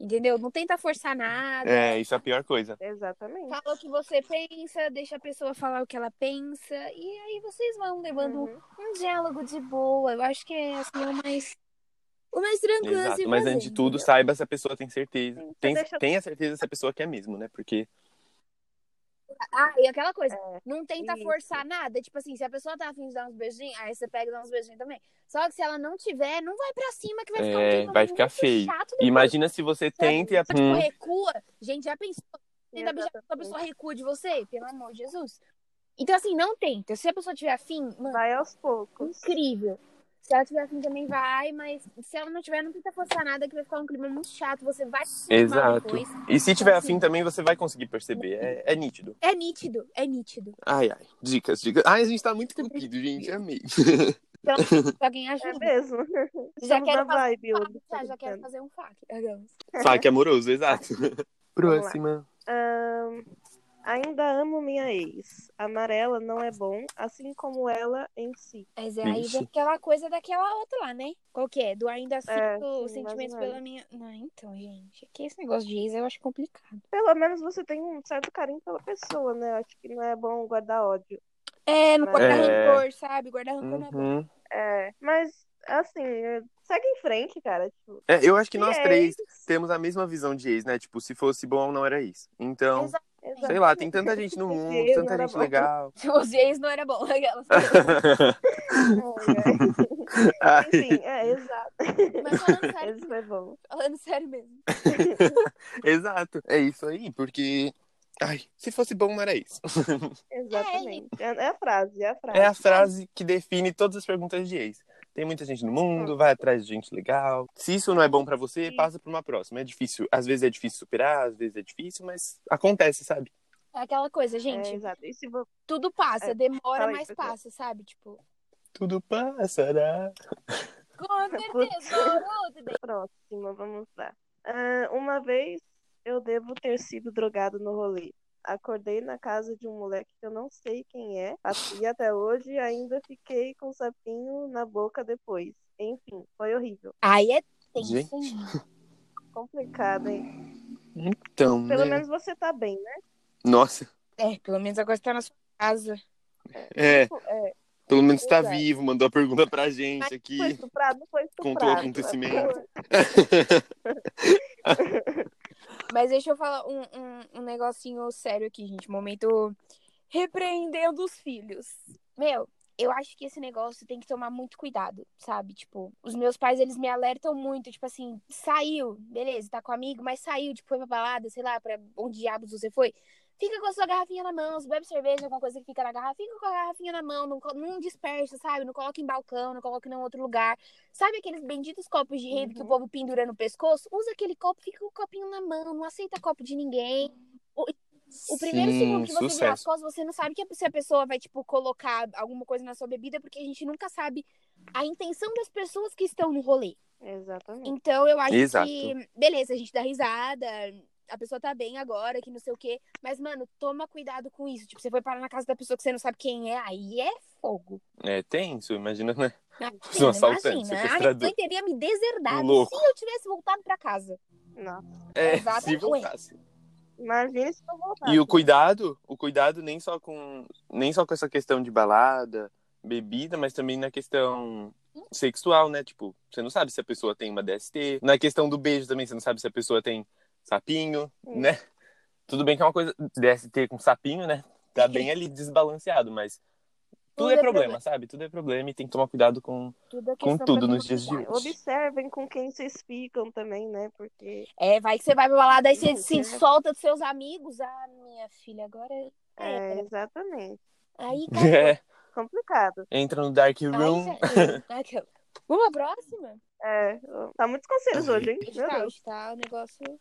Entendeu? Não tenta forçar nada. É, isso é a pior coisa. Exatamente. Fala o que você pensa, deixa a pessoa falar o que ela pensa. E aí vocês vão levando Uhum. um diálogo de boa. Eu acho que é assim, o mais, o mais tranquilo a se Exato. Mas fazer, antes de tudo, entendeu? saiba se a pessoa tem certeza. Sim, você Tem, deixa. tenha certeza se a pessoa quer mesmo, né? Porque. Ah, e aquela coisa, É, não tenta isso. forçar nada. Tipo assim, se a pessoa tá afim de dar uns beijinhos, aí você pega e dá uns beijinhos também. Só que se ela não tiver, não vai pra cima, que vai ficar um É, clima vai muito ficar feio. chato depois. Imagina se você Se ela, tenta e a. tipo, Hum, recua. Gente, já pensou? Tenta beijar, a Exatamente. pessoa recua de você? Pelo amor de Jesus. Então, assim, não tenta. Se a pessoa tiver afim, mano, Vai aos poucos. incrível. Se ela tiver afim também vai, mas se ela não tiver, não tenta forçar nada, que vai ficar um clima muito chato. Você vai se sentir mal exato. depois. E se Então, tiver assim, afim também, você vai conseguir perceber. É, é nítido. é nítido, é nítido. Ai, ai. Dicas, dicas. Ai, a gente tá muito cupido, gente. Amei. Então, pra quem É ajuda. mesmo. Já Estamos quero na fazer vibe um hoje. fac, tô já, já quero brincando. fazer um fac. Hagamos. Faque amoroso, exato. Vamos lá. Próxima. Ahn, ainda amo minha ex. Amarela não é bom, assim como ela em si. Mas é aí Vixe. daquela coisa daquela outra lá, né? Qual que é? Do ainda É, sinto sim, mais ou sentimentos menos. pela minha. Não, então, gente. Aqui esse negócio de ex eu acho complicado. Pelo menos você tem um certo carinho pela pessoa, né? Acho que não é bom guardar ódio. É, não Pra guardar ninguém. É. rancor, sabe? Guardar rancor não é bom. Uhum. É, mas assim, é, segue em frente, cara. Tipo, É, eu acho que se nós é três ex, temos a mesma visão de ex, né? Tipo, se fosse bom, não era isso. Então, Exatamente. sei lá, tem tanta gente no esse mundo, ex não tanta era gente bom. legal. Se fosse ex, não era bom. Aquelas. Ai, ai. Ai, Enfim, é, exato. Mas falando sério, Esse foi bom. falando sério mesmo. exato. É isso aí, porque. Ai, se fosse bom, não era isso. Exatamente. É, é a frase, é a frase. É a frase que define todas as perguntas de ex. Tem muita gente no mundo, vai atrás de gente legal. Se isso não é bom pra você, Sim. passa pra uma próxima. É difícil, às vezes é difícil superar, às vezes é difícil, mas acontece, sabe? É aquela coisa, É, gente. exato. E se vo... Tudo passa, É, demora, fala aí, mas pessoal. passa, sabe? Tipo. Tudo passará. Com certeza, Ruth. Próxima, vamos lá. Ah, uma vez eu devo ter sido drogado no rolê. Acordei na casa de um moleque que eu não sei quem é. E até hoje ainda fiquei com o sapinho na boca depois. Enfim, foi horrível. Aí é tenso, Gente. hein? Complicado, hein? Então, Pelo né? menos você tá bem, né? Nossa. É, pelo menos agora você tá na sua casa. É, Tipo, é, pelo menos tá exato. vivo, mandou a pergunta pra Mas gente foi aqui. estuprado? Não foi Contou o estuprado. acontecimento. Mas deixa eu falar um, um, um negocinho sério aqui, gente. Momento repreendendo os filhos. Meu, eu acho que esse negócio tem que tomar muito cuidado, sabe? Tipo, os meus pais, eles me alertam muito. Tipo assim, saiu, beleza, tá com amigo, mas saiu, tipo, foi pra balada, sei lá, pra onde diabos você foi. Fica com a sua garrafinha na mão, se bebe cerveja, alguma coisa que fica na garrafa, fica com a garrafinha na mão, não, não dispersa, sabe? Não coloca em balcão, não coloca em nenhum outro lugar. Sabe aqueles benditos copos de rede que o Uhum. povo pendura no pescoço? Usa aquele copo, fica com o copinho na mão, não aceita copo de ninguém. O, o primeiro segundo que você virar as sucesso. costas, você não sabe que se a pessoa vai, tipo, colocar alguma coisa na sua bebida, porque a gente nunca sabe a intenção das pessoas que estão no rolê. Exatamente. Então, eu acho Exato. que, beleza, a gente dá risada, a pessoa tá bem agora, que não sei o quê. Mas, mano, toma cuidado com isso. Tipo, você foi parar na casa da pessoa que você não sabe quem é, aí é fogo. É tenso, imagina, né? Imagina, Um assaltante, imagina. A minha sequestrador. mãe teria me deserdado Louco. se eu tivesse voltado pra casa. Nossa. É, Exatamente. se voltasse. Imagina se não voltasse. E o cuidado, o cuidado nem só com nem só com essa questão de balada, bebida, mas também na questão sexual, né? Tipo, você não sabe se a pessoa tem uma D S T. Na questão do beijo também, você não sabe se a pessoa tem sapinho, Sim. né? Tudo bem que é uma coisa D S T com sapinho, né? Tá bem ali desbalanceado, mas tudo, Tudo é é problema, problema. sabe? Tudo é problema e tem que tomar cuidado com, Tudo é com questão tudo pra nos dias de tomar cuidado. hoje. Observem com quem vocês ficam também, né? Porque É, vai que você vai pra balada e você Gente, se é. solta dos seus amigos. Ah, minha filha, agora é. é exatamente Aí, cara. É, complicado. entra no dark Aí room. já. Aquela. Uma próxima? É, tá muitos conselhos hoje, hein? Hoje Meu tá, Deus. hoje tá o negócio.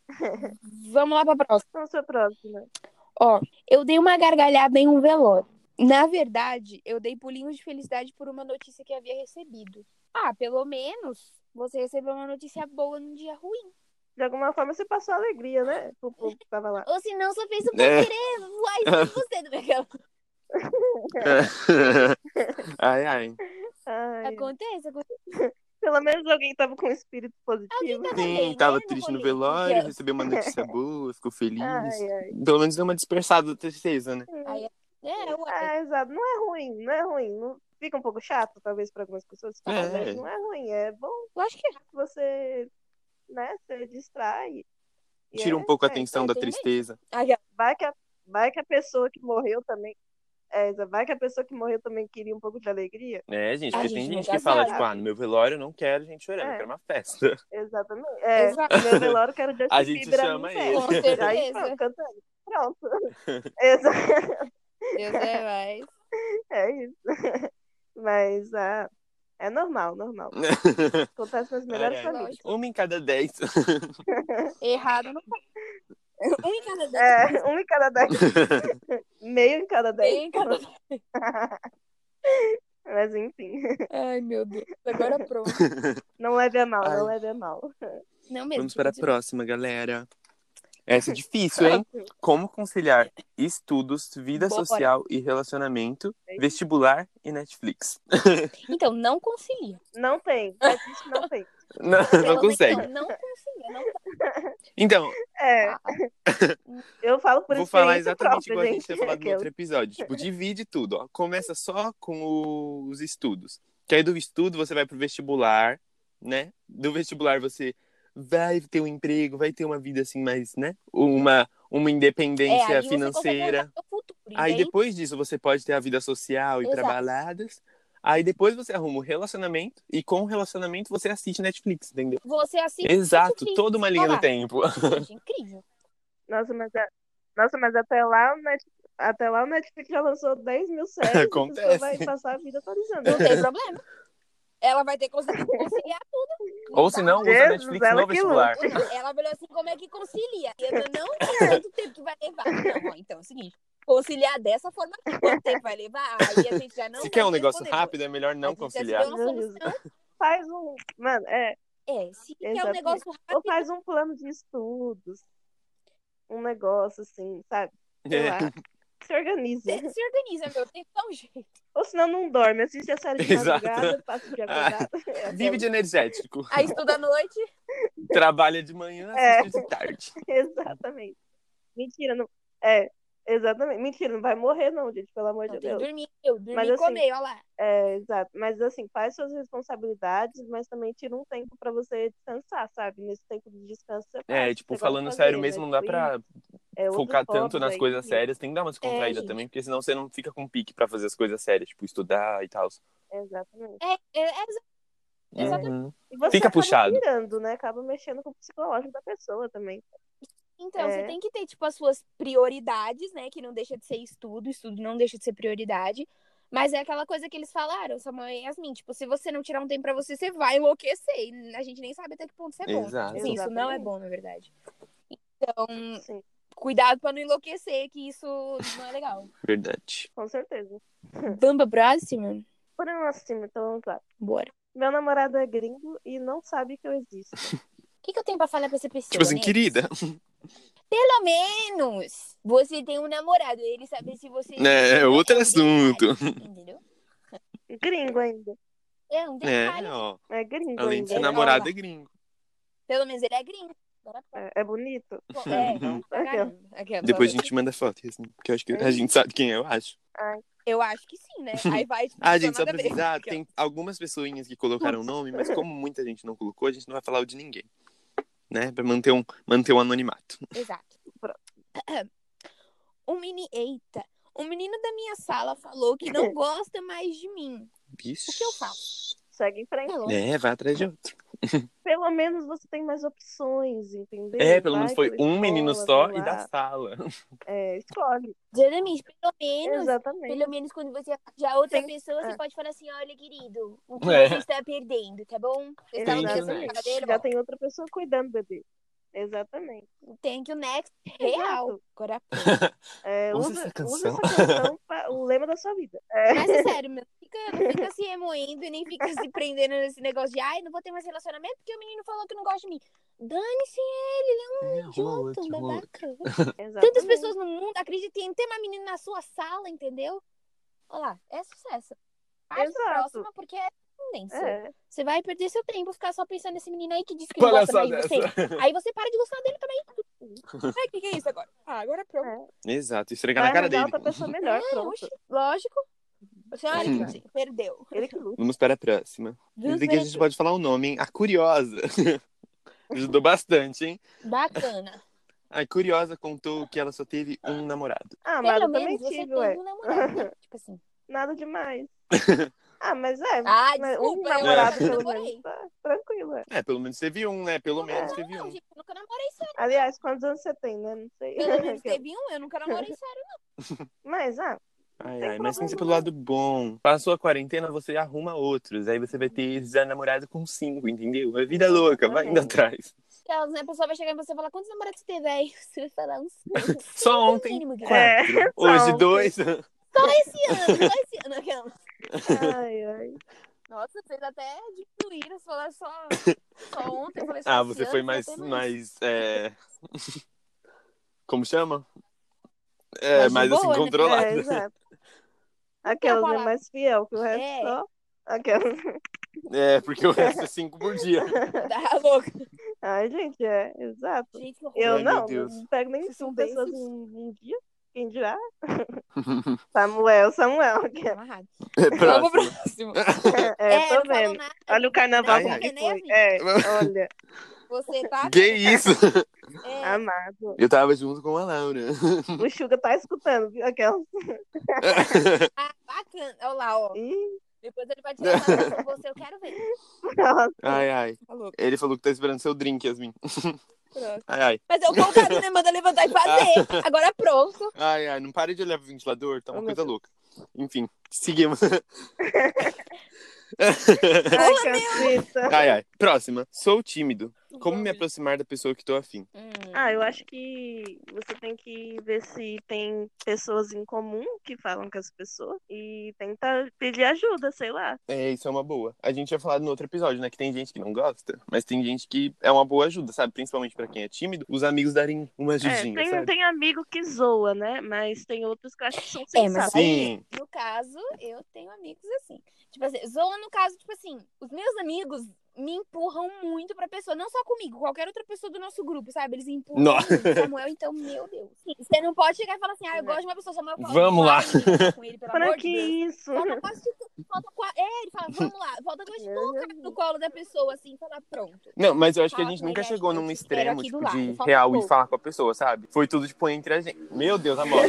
Vamos lá pra próxima. Vamos pra próxima. Ó, eu dei uma gargalhada em um velório. Na verdade, eu dei pulinhos de felicidade por uma notícia que havia recebido. Ah, pelo menos você recebeu uma notícia boa num dia ruim. De alguma forma você passou alegria, né? Pro povo que tava lá. Ou se não, só fez o povo É. querer voar em cima de você, do Miguel. ai, ai. Ai, Acontece, acontece. Pelo menos alguém tava com um espírito Alguém positivo. tava Sim, bem, tava né, no triste no rolê, velório, porque... recebeu uma notícia boa, ficou feliz. Ai, ai. Pelo menos deu uma dispersada da tristeza, né? Aí, é, ué. Ah, exato. Não é ruim, não é ruim. Não... Fica um pouco chato, talvez, para algumas pessoas, fica, mas É, não é ruim. É bom Eu acho que é. que você, né, se distrai. E tira um é, pouco a é isso atenção aí. da Tem mesmo. tristeza. Aí, ó, Vai que a, vai que a pessoa que morreu também. É, exa- vai que a pessoa que morreu também queria um pouco de alegria. É, gente, a porque gente tem gente nunca que fala, tipo, sabe. ah, no meu velório eu não quero gente chorando, eu É. quero uma festa. Exatamente. É, Exato. no meu velório, eu quero Justin A gente Bieber a minha chama ele. Com festa. Aí, certeza. pronto, cantando. Pronto. Exato. Deus é mais. É isso. Mas ah, é normal, normal. Acontece nas Ai, melhores ai. famílias. Lógico. Uma em cada dez. Errado não tá. Um em cada dez. É, um em cada dez. Meio em cada dez. Em cada dez. Mas enfim. Ai, meu Deus. Agora pronto. Não leve a mal, Ai. não leve a mal. Não mesmo. Vamos para a continua. próxima, galera. Essa é difícil, hein? Como conciliar estudos, vida Bora. social e relacionamento, vestibular e Netflix? Então, não concilia. Não tem. Já disse que não tem. Não, não Pelo menos consegue. Não, não concilia. Não dá. Então, É, Ah, eu falo por vou falar experiência exatamente própria, igual a gente. gente tinha falado no Aquela- outro episódio. Tipo, divide tudo, ó. Começa só com os estudos. Que aí do estudo você vai pro vestibular, né? Do vestibular você vai ter um emprego, vai ter uma vida assim mais, né? Uma, uma é, independência aí você consegue financeira. montar o futuro. Aí entende? depois disso você pode ter a vida social e ir pra Exato. baladas. Aí depois você arruma o relacionamento e com o relacionamento você assiste Netflix, entendeu? Você assiste Exato, Netflix, toda uma linha olha do lá. tempo. Gente, incrível. Nossa, mas, a- Nossa, mas até lá, o Net... até lá o Netflix já lançou dez mil séries. A pessoa Acontece. vai passar a vida atualizando. Não tem problema. Ela vai ter conseguido conciliar tudo. Não Ou dá. se não, usa Jesus, Netflix ela no que vestibular. lute. Não, ela falou assim, como é que concilia? E eu não sei quanto tempo que vai levar. Não, ó, então é o seguinte, conciliar dessa forma aqui, quanto tempo vai levar? Aí a gente já não Se vai quer um te negócio responder. rápido, é melhor A não gente já te conciliar. deu uma solução. Faz um. Mano, é. É, se quer um Exatamente. negócio Ou rápido, faz um plano de estudos. Um negócio assim, sabe? Sei É. lá. Se organiza. se, se organiza, meu, tem que dar um jeito. Ou senão não dorme. Assiste a série de Exato. madrugada, passa o dia acordado. É, Vive de energético. Aí estuda à noite. Trabalha de manhã, É. assiste de tarde. Exatamente. Mentira, não. É, exatamente. Mentira, não vai morrer, não, gente, pelo amor Não de tem que Deus. dormir. Eu dormi Mas e assim, comer, olha lá. É, exato. Mas assim, faz suas responsabilidades, mas também tira um tempo pra você descansar, sabe? Nesse tempo de descanso você faz. É, o que tipo, você gosta de falando fazer, sério mesmo, não dá Netflix, pra é, outros focar tanto hobbies nas aí. coisas sérias. Tem que dar uma descontraída gente. também, porque senão você não fica com pique pra fazer as coisas sérias, tipo, estudar e tal. Exatamente. É, é, é exa- exatamente. Uhum. E você Fica acaba puxado. pirando, né? Acaba mexendo com o psicológico da pessoa também. Então, É. você tem que ter, tipo, as suas prioridades, né? Que não deixa de ser estudo, estudo não deixa de ser prioridade. Mas é aquela coisa que eles falaram, Samuel e Yasmin, tipo, se você não tirar um tempo pra você, você vai enlouquecer. E a gente nem sabe até que ponto isso é bom. Exato. Assim, isso não é Exatamente. bom, na verdade. Então, Sim, cuidado pra não enlouquecer, que isso não é legal. Verdade. com certeza. Vamos pra próxima? Por assim, então vamos lá. Bora. Meu namorado é gringo e não sabe que eu existo. O que, que eu tenho pra falar pra essa pessoa? Tipo assim, né? querida. Pelo menos você tem um namorado. Ele sabe se você. É, outro um assunto. detalhe, entendeu? Gringo ainda. É um detalhe. É, ó. É gringo Além de ser ainda. É, namorado, ó. é gringo. Pelo menos ele é gringo. Agora pronto. É, é bonito. É, Então, pra caramba. Aquela- Depois a gente manda foto, assim, porque eu acho que a É. gente sabe quem é, eu acho. Ai, Eu acho que sim, né? Aí vai. Tipo, Ah, só gente, só nada pra a ver. avisar, Aquela- tem algumas pessoinhas que colocaram o nome, mas como muita gente não colocou, a gente não vai falar o de ninguém. Né? Pra manter um, manter um anonimato. Exato. Pronto. Um mini. Eita. Um menino da minha sala falou que não gosta mais de mim. Bicho. O que eu faço? segue em frente. É lógico. É, vai atrás de outro. Pelo menos você tem mais opções, entendeu? É, pelo Vai menos foi pela um menino escola, só sei e lá. da sala. É, escolhe. Exatamente. Pelo menos. Exatamente. Pelo menos quando você já outra Tem- pessoa, você é. pode falar assim, olha, querido, o que É. você está perdendo, tá bom? Você está Thank you, oferecendo next. para dele, Já ó. tem outra pessoa cuidando, bebê. Exatamente. Thank you next real. Exato. Agora, É, Usa usa, essa usa canção. essa canção para o lema da sua vida. É. mas é sério, meu, fica, não fica se remoendo e nem fica se prendendo nesse negócio de ai, não vou ter mais relacionamento porque o menino falou que não gosta de mim. Dane-se ele, ele é um É, arruma outro, idiota, um arruma outro. babaca. Exatamente. Tantas pessoas no mundo acreditam em ter uma menina na sua sala, entendeu? Olha lá, é sucesso. Parte pra Exato. próxima, porque é tendência. É. Você vai perder seu tempo ficar só pensando nesse menino aí que disse que não gosta mais de você. Aí você para de gostar dele também. Ai, o que, que é isso agora? Ah, agora pronto. É. Exato, esfregar Vai na cara arranjar dele. outra pessoa melhor, É, pronto. oxe, lógico. Você olha Ele que vai. sim, perdeu. Ele que luta. Vamos para a próxima. Vamos Esse aqui a para a gente pode falar o nome, hein? A Curiosa. Ajudou bastante, hein? Bacana. A Curiosa contou que ela só teve um namorado. Ah, mas Pelo eu também menos você tive, teve ué. um namorado, né? Tipo assim. Nada demais. Ah, mas é. Ah, mas desculpa, um eu namorado, nunca pelo namorei. menos, tá tranquilo, é. É, pelo menos teve um, né? Pelo menos teve Não, um. gente, eu nunca namorei sério. Aliás, quantos anos você tem, né? Não sei. Pelo menos teve um, eu nunca namorei sério. Mas, ah, Ai, tem ai, mas pensa problema, pelo não. lado bom. Passou a quarentena, você arruma outros. Aí você vai ter já namorado com cinco, entendeu? A vida é louca, vai indo Exatamente. atrás. Aquelas, né? A pessoa vai chegar em você e falar, quantos namorados você teve aí? Você vai falar uns cinco Só no ontem, mínimo, que É, quatro. só Hoje, ontem. dois. Só esse ano, só esse ano. Aquelas. Ai, ai. Nossa, vocês até diminuíram, você falou só, só ontem, eu falei só Ah, esse você ano, foi foi mais, até mais. mais é... Como chama? É, Mais de mais assim, boa, né? É, controlada. exato. É a Aquelas é palavra. mais fiel que o resto É. só. Aquelas. É, porque o resto é cinco por dia. Tá louco. Ai, gente, é, exato. Gente, que horror. Eu Ai, meu não, Deus. não pego nem Vocês são cinco pessoas desses? em um dia. Quem dirá? Samuel, Samuel. Amarrado. É, Vamos pro próximo. próximo. É, É, tô não falou vendo. nada. Olha o carnaval Ai, como ai. que Que nem a foi. vida. É, olha, Você tá Que vendo? isso? É, amado. Eu tava junto com a Laura. O Suga tá escutando, viu? Aquelas. ah, bacana. Olha lá, ó. Ih, Depois ele vai tirar sarro com você, eu quero ver. nossa. Ai, ai. Tá louco. Ele falou que tá esperando seu drink, Yasmin. Pronto. Ai, ai. Mas é o contrário, né? Manda levantar e fazer. Agora pronto. Ai, ai. Não pare de olhar pro ventilador, tá uma Oh, meu coisa Deus. louca. Enfim, seguimos. Ai, caceta. Ai, ai. Próxima. Sou tímido. Como me Vamos. aproximar da pessoa que tô afim? Hum. Ah, eu acho que você tem que ver se tem pessoas em comum que falam com as pessoas e tentar pedir ajuda, sei lá. É, isso é uma boa. A gente tinha falado no outro episódio, né? Que tem gente que não gosta, mas tem gente que é uma boa ajuda, sabe? Principalmente pra quem é tímido, os amigos darem uma É, ajudinha, tem, sabe? tem amigo que zoa, né? Mas tem outros que eu acho que são É, mas sensatos. aí, Sim. no caso, eu tenho amigos assim. Tipo assim, zoa no caso, tipo assim, os meus amigos me empurram muito pra pessoa, não só comigo, qualquer outra pessoa do nosso grupo, sabe? Eles empurram Nossa. muito. Samuel, então, meu Deus. Você não pode chegar e falar assim, ah, eu gosto de uma pessoa, Samuel fala, Vamos lá. vai, menina, com ele, pelo Para amor que de Deus. isso? Falta quase, falta quase, é, ele fala, vamos lá, falta quase Meu colocar Deus. no colo da pessoa, assim, falar, pronto. Não, mas eu acho que a Fala gente com nunca ele, chegou eu num te espero extremo, aqui do tipo, lado, de falta real e pouco. falar com a pessoa, sabe? Foi tudo, tipo, entre a gente. Meu Deus, amor.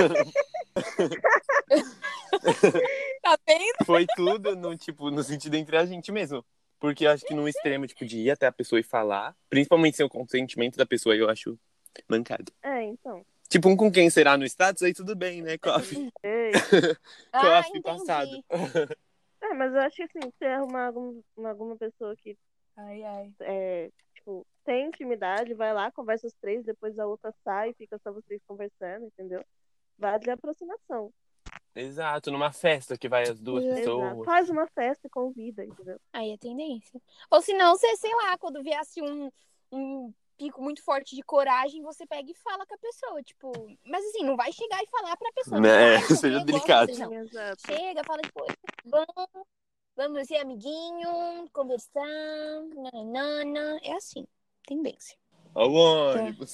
Tá vendo? Foi tudo no, tipo, no sentido entre a gente mesmo. Porque eu acho que num extremo, tipo, de ir até a pessoa e falar, principalmente sem o consentimento da pessoa, eu acho mancado. É, então. Tipo, um com quem será no status, aí tudo bem, né? Coffee. Ei. Ah, Coffee passado. entendi. É, mas eu acho que assim, se arrumar algum, alguma pessoa que Ai, ai. é, tipo, tem intimidade, vai lá, conversa os três, depois a outra sai, fica só vocês conversando, entendeu? Vai de aproximação. Exato, numa festa que vai as duas Exato. Exato. pessoas. Faz uma festa e convida, entendeu? Aí é tendência. Ou se não, você, sei lá, quando viesse um, um pico muito forte de coragem, você pega e fala com a pessoa, tipo... Mas assim, não vai chegar e falar pra pessoa. Né, "Ai, seja eu gosto delicado. dele", não. Exato. Chega, fala, tipo, vamos, vamos ser amiguinho, conversar, nananana. É assim, tendência. Ó o ônibus.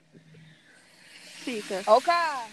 Fica. Ó o carro.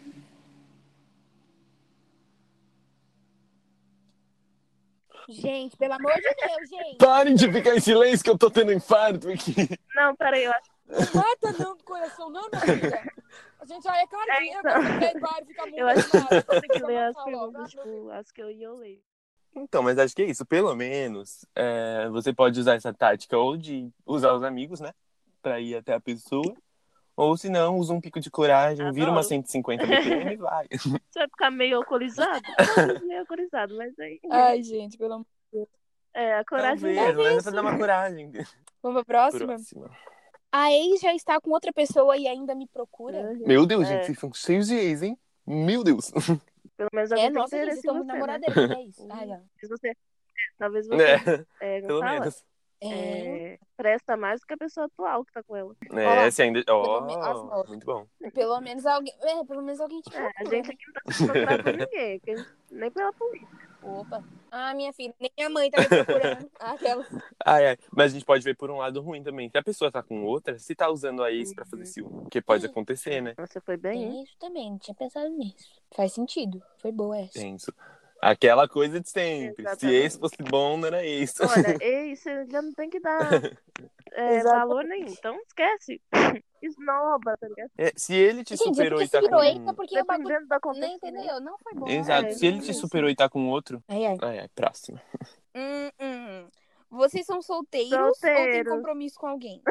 Gente, pelo amor de Deus, gente. Parem de ficar em silêncio que eu tô tendo infarto aqui. Não, peraí, eu acho Não mata não do coração, não, minha filha. A gente olha cardíaco, então. você quer ir embora, fica muito Eu acho que animado. eu tenho que ler as Só matar logo. perguntas, tipo, as que eu ia eu leio. Então, mas acho que é isso. Pelo menos, é, você pode usar essa tática ou de usar os amigos, né? Pra ir até a pessoa. Ou se não, usa um pico de coragem, vira uma Adoro. cento e cinquenta B P M e vai. Você vai ficar meio alcoolizado? Talvez meio alcoolizado, mas aí. Ai, gente, pelo amor de Deus. É, a coragem Talvez, é mas é isso. pra dar uma coragem. Vamos pra próxima? Próxima. A ex já está com outra pessoa e ainda me procura? Uhum. Meu Deus, É. gente, vocês são cheios de ex, hein? Meu Deus. Pelo menos É, alguém tem nossa, gente, interesse vocês em estão muito você, né? namoradeiros, é isso. Ai, ai. Se você, talvez você É, é, como pelo fala? menos. É, É, presta mais do que a pessoa atual que tá com ela. Ó É, lá, se ainda. pelo menos- as Ó, notas. muito bom. pelo menos alguém. É, pelo menos alguém te É, procura. a gente aqui não tá sendo procurado por ninguém, que a gente- nem pela polícia. Opa. Ah, minha filha, nem minha mãe tá me procurando. Aquela... Ai, ai. Mas a gente pode ver por um lado ruim também. Se a pessoa tá com outra, se tá usando a ex pra fazer ciúme. Porque pode acontecer, né? Você foi bem, hein? Tem isso também, não tinha pensado nisso. Faz sentido. Foi boa essa. Tenso. Aquela coisa de sempre. Se Exatamente. ex fosse bom, não era ex. Olha, ei, você já não tem que dar é, Exatamente. valor nenhum. Então esquece. Esnoba, tá ligado? É, se ele te Gente, é superou porque e se tá virou com... eita, porque o bagulho... Dependendo da Não acontecimento. entendeu? Não foi bom. Exato. É, Se ele te isso. superou e tá com outro... Ai, ai. Ai, ai, próximo. Hum, hum. Vocês são solteiros, ou têm Solteiros. compromisso com alguém?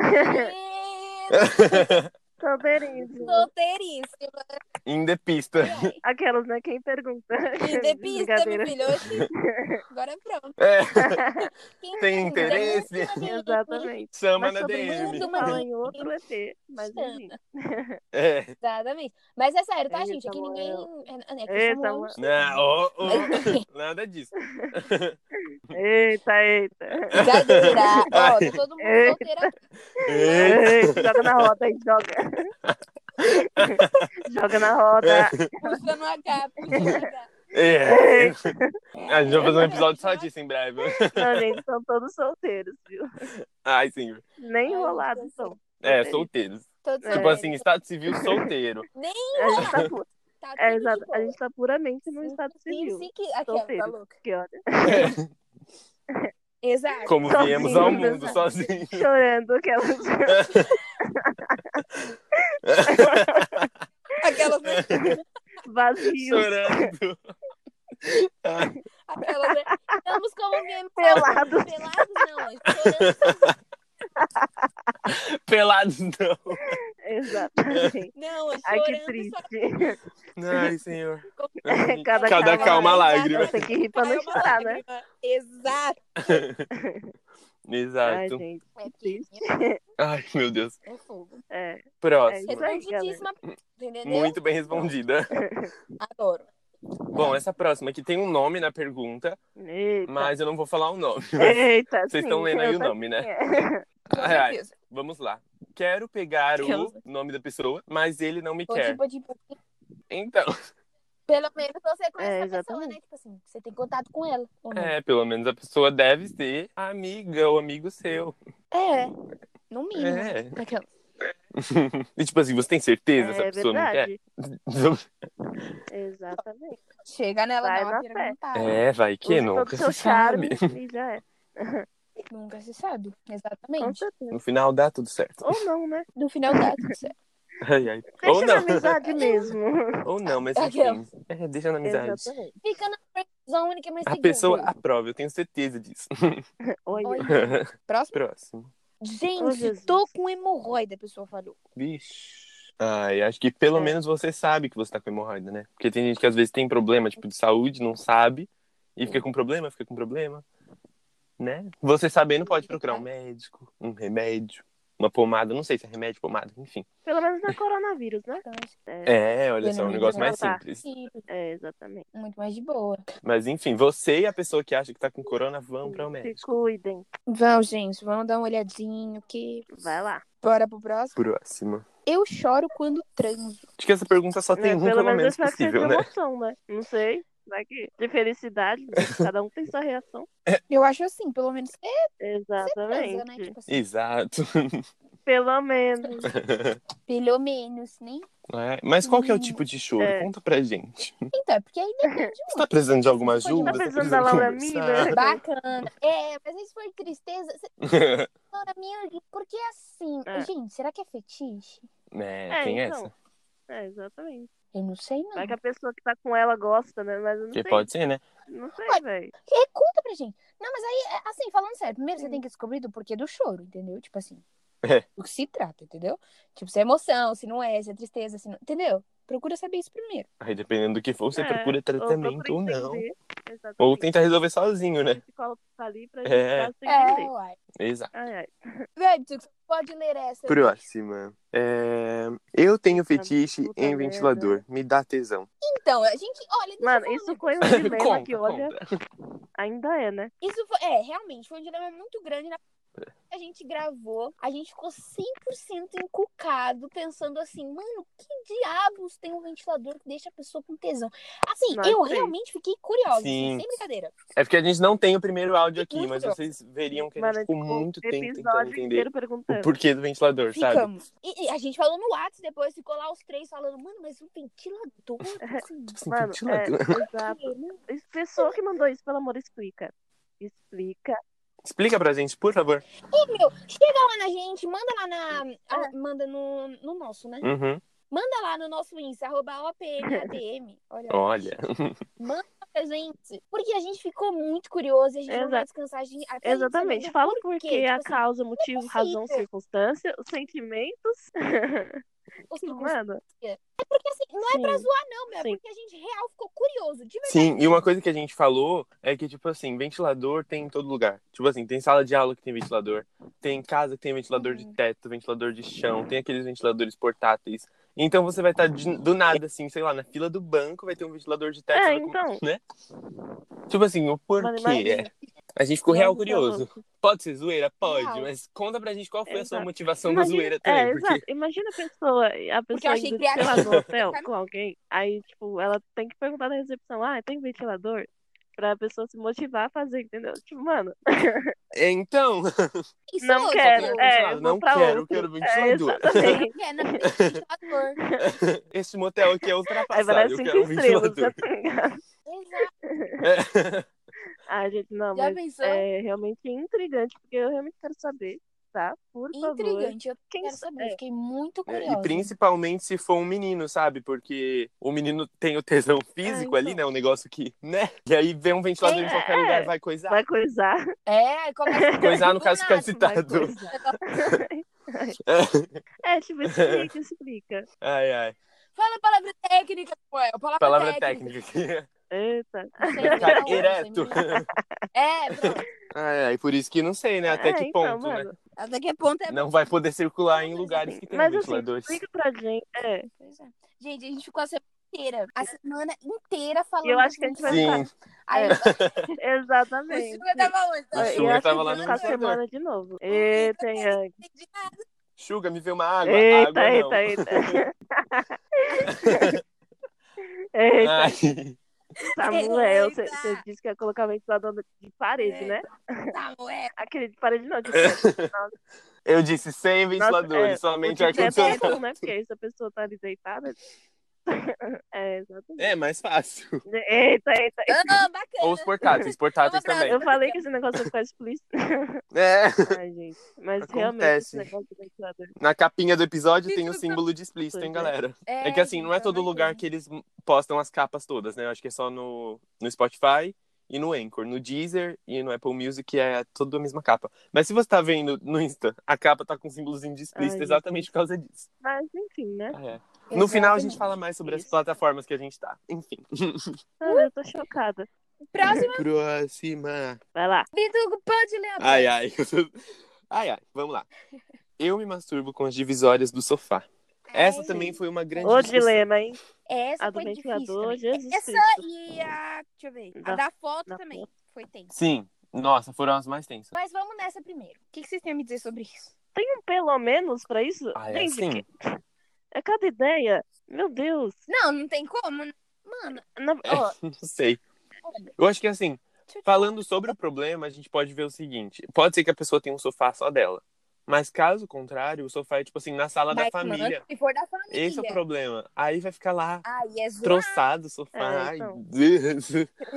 Solteiríssimo. Solteiríssima. Indepista. Aquelas, né? Quem pergunta? Indepista, meu Brincadeira. filho. Oxi. Agora pronto. É. Quem Tem interesse? Exatamente. Chama Mas na todo D M. mundo fala em outro E T. Mas enfim. É. Exatamente. Mas é sério, tá, Eita, gente? É que ninguém... É, é que Eita, somos... Não, oh, oh. Nada disso. Eita, eita. Brincadeira. Ó, tá todo mundo Eita. solteiro aqui. Eita. Eita, joga na roda aí, joga. Joga na roda. Puxando a H, puxando a H. É. A gente vai fazer um episódio só disso em breve. Não, gente, são todos solteiros, viu? Ai, sim. Nem Ai, enrolados Deus. são. É, solteiros. Todos É. Tipo solteiros. assim, estado civil solteiro. Nem A gente tá, pu- tá é, tudo exato. de A boa. gente tá puramente no estado Sim, civil. sim que... Aquela, tá Solteiro. louca. Que olha. Exato. Como Sozinho, viemos ao né? mundo, sozinho. Chorando aquelas. Aquelas, né? Vazios. Chorando. Aquelas, né? Estamos como viemos. Pelados. Pelados não, anjo. Chorando. Pelados não. Exatamente. Não, anjo. Ai, que Chorando triste. Ai, senhor. Cada, Cada calma lágrima. Tem que rir pra não chorar, né? Exato. Ai, Exato. gente. É Triste. Ai, meu Deus. É fogo. É. Próximo. Isso aí, Respondidíssima. Entendeu? Muito bem respondida. Adoro. Bom, essa próxima aqui tem um nome na pergunta, Eita. mas eu não vou falar o nome. Eita, Vocês sim, estão lendo aí eu o nome, né? também. Com Ai, ai. certeza. Vamos lá. Quero pegar o Aquelas- nome da pessoa, mas ele não me Pode, quer. pode, pode. Então, Pelo menos você conhece É, a pessoa, exatamente. né? Tipo assim, você tem contato com ela. Ou não? é, pelo menos a pessoa deve ser amiga ou amigo seu. É, no mínimo. É. Aquela- E tipo assim, você tem certeza se a É pessoa não quer? verdade. Exatamente. Chega nela, Vai dá uma na fé. perguntada. É, vai que Use nunca todo o seu se charme sabe. e já é. Nunca se sabe. Com Exatamente. certeza. No final dá tudo certo. Ou não, né? No final dá tudo certo. Ai, ai. Deixa Ou na não. amizade mesmo. Ou não, mas Aquela. enfim. É, deixa na amizade. Exatamente. Fica na friendzone que é mais A seguro. pessoa aprova, eu tenho certeza disso. Olha. Oi. Próximo. Próximo. Gente, Oh, Jesus. tô com hemorroida, a pessoa falou. Vixe. Ai, acho que pelo É. menos você sabe que você tá com hemorroida, né? Porque tem gente que às vezes tem problema, tipo, de saúde, não sabe, e fica com problema, fica com problema, né? Você sabendo pode procurar um médico, um remédio, uma pomada, não sei se é remédio, pomada, enfim. Pelo menos não é coronavírus, né? É, É, olha só, um negócio mais simples. Sim, é exatamente. muito mais de boa. Mas enfim, você e a pessoa que acha que tá com corona vão para o Se médico. cuidem. Vamos, gente, vamos dar uma olhadinha aqui. Vai lá. Bora pro próximo. Próximo. Eu choro quando transo. Acho que essa pergunta só tem É, um, pelo pelo menos eu menos espero que seja possível, de né? emoção, né? Não sei. Vai que de felicidade, né? Cada um tem sua reação. Eu acho assim, pelo menos é transa, né? Exatamente. Tipo assim, Exato. Pelo menos. pelo menos, nem. É, mas qual que é o tipo de choro? É. Conta pra gente. Então, é porque aí depende Você tá precisando de alguma Você pode- ajuda? Tá Tá precisando da Laura conversar? Miller? bacana. É, mas aí se for tristeza. Você... Laura Miller, porque assim. É. Gente, será que é fetiche? É, É, tem então. essa. É, exatamente. Eu não sei, não. Vai que a pessoa que tá com ela gosta, né? Mas eu não Que sei. pode ser, né? Não sei, velho. É, conta pra gente. Não, mas aí, é, assim, falando sério, primeiro você Sim. tem que descobrir do porquê do choro, entendeu? Tipo assim. É. Do que se trata, entendeu? Tipo, se é emoção, se não é, se é tristeza, se não. Entendeu? Procura saber isso primeiro. Aí dependendo do que for, você É, procura tratamento ou, procura não. entender. Exatamente. Ou tenta resolver sozinho, O né? psicólogo tá ali pra gente É. é. É, entender. uai. Exato. Ai, ai. Velho, você pode ler essa. Próxima. É... Eu tenho fetiche puta em merda. ventilador. Me dá tesão. Então, a gente. Olha, deixa Mano, eu falar isso um foi um negócio. dilema Conta, que, olha, conta. ainda é, né? Isso foi. É, realmente, foi um dilema muito grande na A gente gravou, a gente ficou cem por cento encucado, pensando assim, mano, que diabos tem um ventilador que deixa a pessoa com tesão? Assim, Nós eu três. realmente fiquei curiosa, Sim. assim, sem brincadeira. É porque a gente não tem o primeiro áudio aqui, Muito mas curioso. vocês veriam que a Mano, gente ficou ficou muito o tempo tentando episódio entender inteiro o perguntando. porquê do ventilador, sabe? Ficamos. E, e a gente falou no WhatsApp, depois ficou lá os três falando, mano, mas um ventilador, assim, Tipo assim, Mano, é, ventilador. exato. Essa pessoa que mandou isso, pelo amor, explica. Explica. Explica pra gente, por favor. Ô, meu, chega lá na gente, manda lá na... a- manda no, no nosso, né? Uhum. Manda lá no nosso Insta, arroba O P M A D M. Olha, Olha. manda pra gente. Porque a gente ficou muito curioso e a gente não Exa- vai descansar. A gente, até a gente saber Exatamente. do Fala porquê. porque Tipo a assim, causa, motivo, razão, possível. circunstância, os sentimentos. os Tipo, circunstâncias. mano, Porque assim, não é pra sim. zoar, não, meu. É Sim. porque a gente real ficou curioso, de verdade. Sim, e uma coisa que a gente falou é que, tipo assim, ventilador tem em todo lugar. Tipo assim, tem sala de aula que tem ventilador, tem casa que tem ventilador de Uhum. teto, ventilador de chão, tem aqueles ventiladores portáteis. Então você vai estar do nada, assim, sei lá, na fila do banco vai ter um ventilador de teto, É, você vai com- então. né? Tipo assim, o Mano, porquê, imagina. é. A gente ficou real Nossa, tá curioso. louco. Pode ser zoeira? Pode, Real. mas conta pra gente qual foi a sua Exato. motivação na Imagina, zoeira é, também, porque... exato. Imagina a pessoa, a Porque eu pessoa achei indo, sei lá, criativo. no hotel com alguém, aí, tipo, ela tem que perguntar na recepção, ah, tem ventilador? Pra pessoa se motivar a fazer, entendeu? Tipo, mano, É, então, Isso, não tipo, quero, ar-condicionado, é, não vou pra quero, outro. quero É, ventilador. exatamente. não quer, não tem ventilador. Esse motel aqui é Aí ultrapassado, parece eu cinco quero um estrelas, né? ventilador. Tá ligado? Exato. É. Ah, gente, não, Já mas pensou? é realmente intrigante, porque eu realmente quero saber, tá? Por favor. Intrigante. Eu Quem quero sa- saber. é, Eu fiquei muito É, E curiosa. principalmente se for um menino, sabe? Porque o menino tem o tesão físico É, ali, então. né? Um negócio que, né? E aí vê um ventilador Tem- em qualquer é, lugar, vai coisar. vai coisar. É, começa Coisar, no do caso, ficar nada. Vai excitado. coisar. É, tipo, explica, explica. Ai, ai. Fala a palavra técnica, Samuel. Palavra, Palavra técnica. técnica. Eita. Não sei Vai ficar imitar o outro, ereto. sei imitar. É, pronto. Ai, ai. Por isso que não sei, né? Até É, que então, ponto, mano. né? Até que ponto é Não vai poder circular em Mas, lugares Assim, que tem mas assim, ventiladores. explica pra gente. É. Pois é. Gente, a gente ficou a semana inteira. A semana inteira falando E eu acho desse que a gente vai ventilador. Sim. Aí É, o exatamente. Suga tava onde? O E eu Suga acho que a tava gente lá vai no ficar a ventilador. semana de novo. Eita, Yang. Suga, me vê uma água. Eita, água não. eita, eita. Eita. Ai. Samuel, você Eita. disse que ia colocar ventilador de parede, né? Samuel. Aquele de parede não, de teto. Nossa, Eu disse sem nossa, ventiladores, é, o somente de teto é ar-condicionado. bom, né? Porque aí se a pessoa tá ali deitada. É, exatamente. É mais fácil. Eita, eita, eita. Ah, bacana. Ou os portáteis, portáteis Vamos também. Eu falei que esse negócio vai ficar explícito. É. Ai, gente. Mas realmente esse Acontece. negócio do ventilador. Na capinha do episódio tem o símbolo de explícito, hein, Pois é. galera? É, É que assim, gente, não é eu todo anotei. lugar que eles postam as capas todas, né? Eu acho que é só no, no Spotify e no Anchor. No Deezer e no Apple Music é tudo a mesma capa. Mas se você tá vendo no Insta, a capa tá com um símbolozinho de explícito Ai, exatamente por causa disso. Mas enfim, né? Ah, é. No final a gente Exatamente. fala mais sobre as Isso. plataformas que a gente tá. Enfim. Ah, eu tô chocada. Próxima. Próxima. Vai lá. Vitor, pode ler a Ai, ai. Ai, ai. Vamos lá. Eu me masturbo com as divisórias do sofá. Essa Ai, também foi uma grande Ô discussão. dilema, hein? Essa A do foi difícil ventilador, também. Jesus Essa Cristo. e a... Deixa eu ver. Da- a da foto da também foto. foi tensa. Sim. Nossa, foram as mais tensas. Mas vamos nessa primeiro. O que que vocês têm a me dizer sobre isso? Tem um pelo menos pra isso? Ah, é Gente, assim? que- é cada ideia. Meu Deus. Não, não tem como. né? Mano, Na- É, ó, não sei. olha, Eu acho que assim, deixa eu te falando sobre o problema, a gente pode ver o seguinte. Pode ser que a pessoa tenha um sofá só dela. Mas caso contrário, o sofá é tipo assim, na sala da Vai, família. mano, se for da família. Esse é o problema. Aí vai ficar lá, Aí é zoado. troçado o sofá. É, Ai, então. Deus.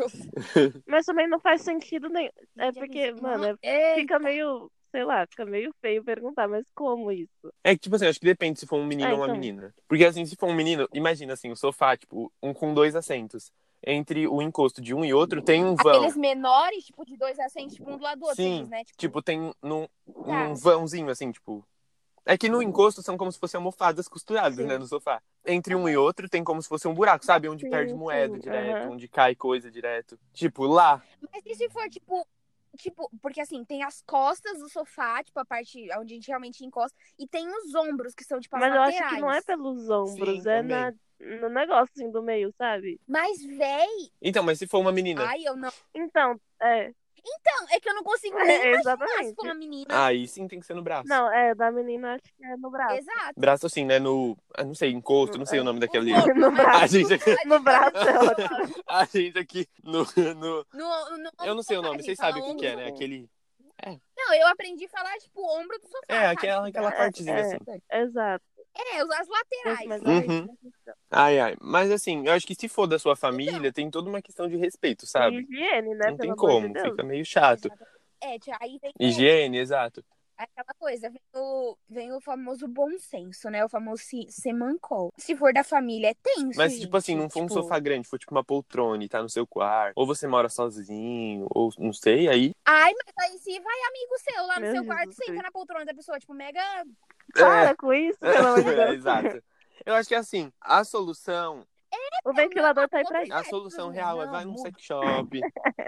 mas também não faz sentido nenhum. É Gente, porque, não- mano, é- Eita. fica meio, sei lá, fica meio feio perguntar, mas como isso? É que, tipo assim, acho que depende se for um menino É, ou uma então. menina. Porque, assim, se for um menino, imagina, assim, o sofá, tipo, um com dois assentos. Entre o encosto de um e outro tem um vão. Aqueles menores, tipo, de dois assentos, tipo, um do lado do outro, Sim, eles, né? Tipo, tipo, tem num, Tá. um vãozinho, assim, tipo... É que no encosto são como se fossem almofadas costuradas, Sim. né, no sofá. Entre um e outro tem como se fosse um buraco, sabe? Onde Sim, perde moeda sim, direto, aham. onde cai coisa direto. Tipo, lá. mas e se for, tipo... Tipo, porque assim, tem as costas do sofá, tipo, a parte onde a gente realmente encosta, e tem os ombros, que são, tipo, as Mas eu laterais. acho que não é pelos ombros, Sim, é também. na, no negócio assim do meio, sabe? Mas, véi... Então, mas se for uma menina... Ai, eu não... Então, é. Então, é que eu não consigo É, nem imaginar se exatamente. for uma menina. Aí sim tem que ser no braço. Não, é, da menina acho que é no braço. Exato. Braço assim, né? No. ah, Não sei, encosto, não sei o nome daquele. Um pouco, No mas braço. A gente aqui. a No gente braço fala é no- ótimo. A gente aqui no. no... No, no Eu não sei o sofá, nome, a gente vocês fala sabem o que, ombro que é, do né? sofá. Aquele. Não, eu aprendi a falar, tipo, ombro do sofá, É, sabe? aquela, Tipo, aquela braço. partezinha É, assim. exato. É, as Gente, laterais. mas vai. ai, Uhum. que confusão. Ai, ai. Mas assim, eu acho que se for da sua Então. família, tem toda uma questão de respeito, E sabe? higiene, né? Não Pelo tem amor de como, Deus. fica meio chato. Exato. É, tia, aí vem o- Higiene, exato. aquela coisa, vem o, vem o famoso bom senso, né? O famoso se- semancol. Se for da família, é tenso, Mas, gente. tipo assim, não for um Tipo, sofá grande, for tipo uma poltrona e tá no seu quarto, ou você mora sozinho, ou não sei, aí. Ai, mas aí se vai amigo seu lá no Meu seu quarto, Jesus senta Cristo. na poltrona da pessoa, tipo, mega... Para com isso, pelo amor de É, Deus. exato. Eu acho que assim, a solução, O ventilador tá aí pra isso. a solução real é Não, vai num muda. sex shop.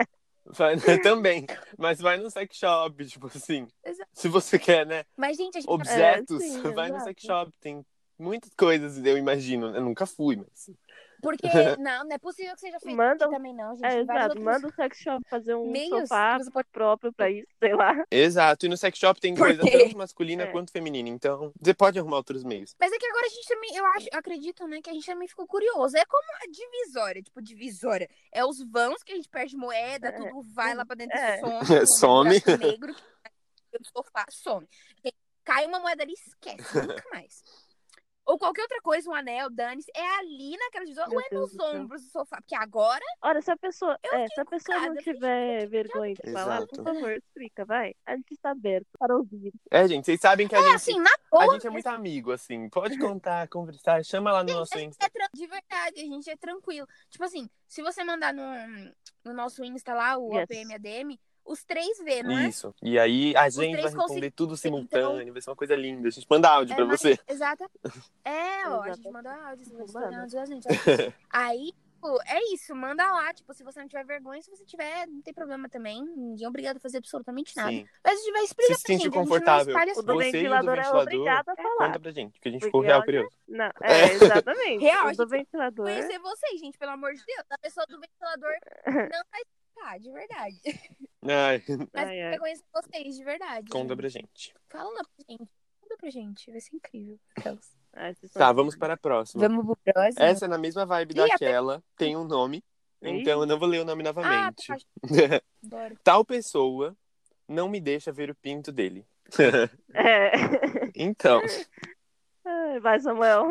Vai, também, mas vai no sex shop, tipo assim. Exato. Se você quer, né, Mas, gente, a gente... objetos, É, sim, vai no exato. sex shop. Tem muitas coisas, eu imagino. Eu nunca fui, mas. Porque, não, não é possível que seja feito Manda, aqui também, não, gente. é, Tem vários exato. outros Manda o sex shop fazer um meios sofá que você pode... próprio pra isso, sei lá. Exato, e no sex shop tem Por coisa quê? tanto masculina É. quanto feminina. Então, você pode arrumar outros meios. Mas é que agora a gente também, eu acho, eu acredito, né, que a gente também ficou curioso. É como a divisória, tipo, divisória. É os vãos que a gente perde moeda, É. tudo vai lá pra dentro É. e some. o Some. buraco negro que cai no sofá, some. Cai uma moeda ali, esquece, nunca mais. Ou qualquer outra coisa, um anel, dane-se. É ali naquela divisória Meu ou é Deus nos do céu. ombros do sofá? Porque agora Olha, se a pessoa, eu é, fiquei se a pessoa não encucada. Eu falei, tiver gente, vergonha de falar, por Exato. favor, explica, vai. A gente está aberto para ouvir. É, gente, vocês sabem que a é gente. assim, na A boa, gente é muito amigo, assim. Pode contar, conversar, chama lá no gente, nosso a gente Insta. é tran- de verdade, a gente é tranquilo. Tipo assim, se você mandar no, no nosso Insta lá, o Yes. A P M A D M, os três vê, não é? Isso. E aí a gente três vai responder conseguem- tudo Então, simultâneo, vai ser uma coisa linda. A gente manda áudio é pra mais, você. exata. É, ó, a gente Exatamente. manda áudio, se você Manda. não tiver, a gente. Aí, tipo, é isso, manda lá, tipo, se você não tiver vergonha, se você tiver, não tem problema também, ninguém é obrigado a fazer absolutamente nada. Sim. Mas se tiver, Se explica se pra gente, sentir a gente não confortável, espalha O as do você e o do ventilador é ventilador, obrigado a falar. conta pra gente, que a gente Porque, ficou real olha, curioso. Não, é, exatamente. Real, a O do gente ventilador. conhecer vocês, gente, pelo amor de Deus. A pessoa do ventilador não vai explicar, de verdade. Ai, Mas Ai, eu ai. quero conhecer vocês, de verdade. conta gente. pra gente. Fala lá pra gente. Conta pra gente, vai ser incrível. Aquelas. Ai, vocês são Tá, demais. vamos para a próxima. Vamos pro próximo? Essa é na mesma vibe Ih, a daquela, tem um nome, então eu não vou ler o nome Ah, novamente. tá. Bora. Tal pessoa não me deixa ver o pinto dele. É. Então, Ai, vai, Samuel.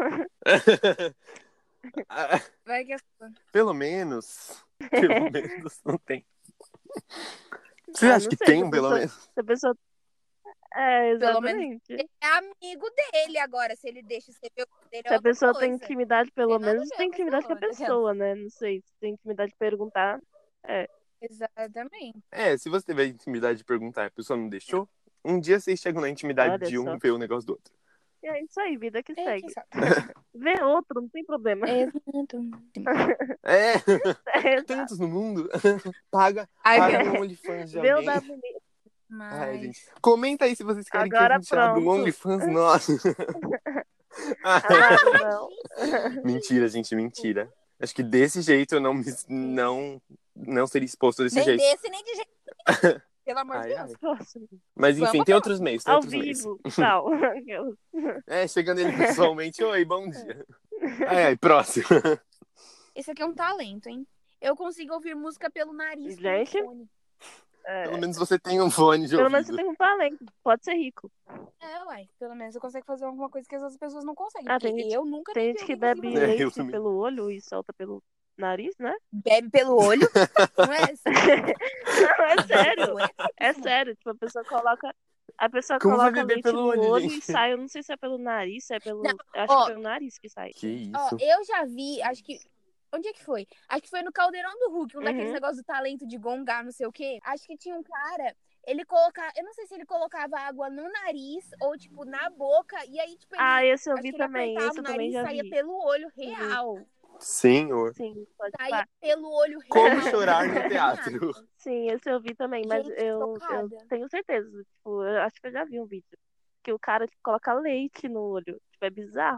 ah, Vai que é sua. pelo menos, pelo menos não tem. Você Ah, acha não que sei, tem se um a pelo pessoa- menos? Se a pessoa. É, Pelo menos exatamente. ele é amigo dele agora. Se ele deixa você ver o dele, é Se a outra pessoa coisa. tem intimidade, pelo Tem nada a menos ver tem com a intimidade com a pessoa, pessoa, né? Não sei. Se tem intimidade de perguntar. Exatamente. É, se você tiver intimidade de perguntar e a pessoa não deixou, um dia vocês chegam na intimidade Olha de um só. ver o negócio do outro. E é isso aí, vida que É, segue. quem sabe? Vê outro, não tem problema. Exato. É, É, tantos no mundo. Paga, Ai, paga meu- no OnlyFans de Vê o alguém. da menina. Ai, Mas... gente. Comenta aí se vocês querem que Agora a gente abra o pronto. OnlyFans nosso. Amado, não. Mentira, gente, mentira. Acho que desse jeito eu não, me- não, não seria exposto desse Nem jeito. desse, nem de jeito. Pelo amor Ai, de Deus. ai. Próximo. Mas enfim, Vamos tem outros meios, tem Ao outros meios. vivo, tal. É, chegando ele pessoalmente, oi, bom dia. Ai, ai, próximo. Esse aqui é um talento, hein? Eu consigo ouvir música pelo nariz. Gente. Pelo fone. É, Pelo menos você tem um fone de pelo menos você ouvido. tem um talento. Pode ser rico. É, uai. Pelo menos eu consigo fazer alguma coisa que as outras pessoas não conseguem. Ah, porque tem gente- eu nunca Tem vi gente que alguém conseguir bebe fazer. É, eu leite também. pelo olho e solta pelo nariz, né? Bebe pelo olho. Não é assim? Não, é sério. Não é assim, É mano. sério. Tipo, a pessoa coloca. A pessoa Como vai coloca beber leite pelo no olho, olho gente? e sai. Eu não sei se é pelo nariz, se é pelo. Não, eu acho ó. que é pelo nariz que sai. Que Ó, isso? eu já vi, acho que. Onde é que foi? Acho que foi no Caldeirão do Hulk, um Uhum. daqueles negócios do talento de gongar, não sei o quê. Acho que tinha um cara, ele colocava. Eu não sei se ele colocava água no nariz ou, tipo, na boca. E aí, tipo, ele. Ah, esse eu acho vi que ele também. apertava Esse o eu também nariz e já saía vi. pelo olho real. Senhor. Sim, pode Saía falar. pelo olho real. Como chorar no teatro. Sim, esse eu vi também, mas Gente, eu, eu chocada. tenho certeza. Tipo, eu acho que eu já vi um vídeo. Que o cara tipo, coloca leite no olho. Tipo, é bizarro.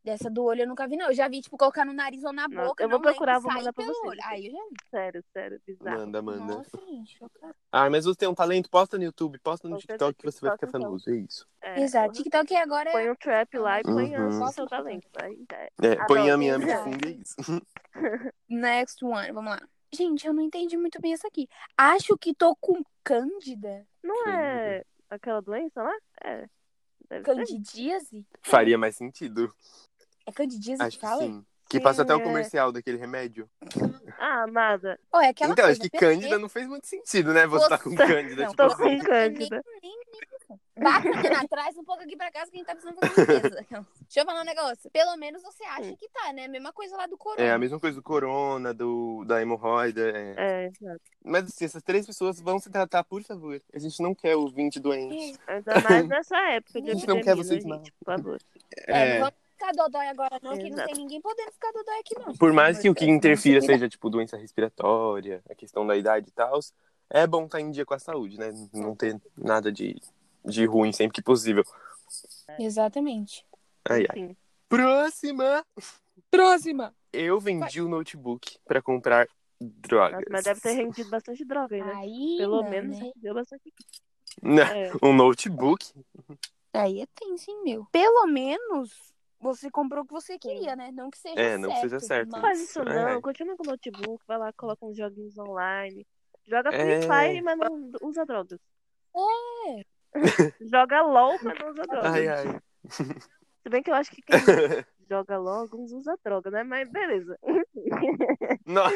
Dessa do olho eu nunca vi, não. Eu já vi, tipo, colocar no nariz ou na Nossa, boca. eu vou não lembro, procurar, vou sair mandar pra pelo vocês. olho. Aí eu já vi. Sério, sério, bizarro. Manda, manda. Nossa, gente, chocada. Ah, mas você tem um talento, posta no YouTube, posta no Com TikTok certeza, que você vai ficar TikTok, então. famoso, é isso. É, Exato. porra. TikTok agora Põe é. um trap lá e põe Uhum. o seu talento. Aí já é. É, põe Ah, a minha de exato. fundo, é isso. Next one, vamos lá. Gente, eu não entendi muito bem essa aqui. Acho que tô com cândida. Não é aquela doença lá? É. Deve ser. Candidíase? Faria mais sentido. É candidíase Acho que que fala? sim. Que Sim, passa até o é. comercial daquele remédio. Ah, amada. Ó, é aquela Então, coisa. acho que pelo Cândida não fez muito sentido, né? Você tá com Você- Cândida, Não, tipo Tô assim. com cândida. Nem, nem, nem. Bacana, traz um pouco aqui pra casa que a gente tá precisando fazer limpeza. Deixa eu falar um negócio. Pelo menos você acha que tá, né? Mesma coisa lá do corona. É a mesma coisa do corona, do, da hemorroida. É. É, exato. Mas assim, essas três pessoas vão se tratar, por favor. A gente não quer ouvinte doente. Ainda mais nessa época de A gente não epidemia, quer vocês né, mal. gente? Por favor. É, É, não vamos ficar dodói agora, não, que não Exato. tem ninguém podendo ficar dodói aqui, não. por mais que o que Vamos se interfira cuidar. seja, tipo, doença respiratória, a questão da idade e tal, é bom estar em dia com a saúde, né? Não ter nada de, de ruim sempre que possível. Exatamente. Ai, ai. Enfim. Próxima! Próxima. Eu vendi o notebook pra comprar drogas. Nossa, mas deve ter rendido bastante droga aí, né? Aí, Pelo não, menos né? deu bastante. Não, É. um notebook? Aí é tenso, hein, meu. Pelo menos você comprou o que você queria, né? Não que seja É, certo. não que seja certo. Não Mas... faz isso É. não, continua com o notebook, vai lá, coloca uns joguinhos online. Joga Free É. Fire, mas não usa drogas. É. Joga LOL, mas não usa drogas. Ai, ai. Se bem que eu acho que quem joga LOL, alguns usa droga, né? Mas beleza. Não.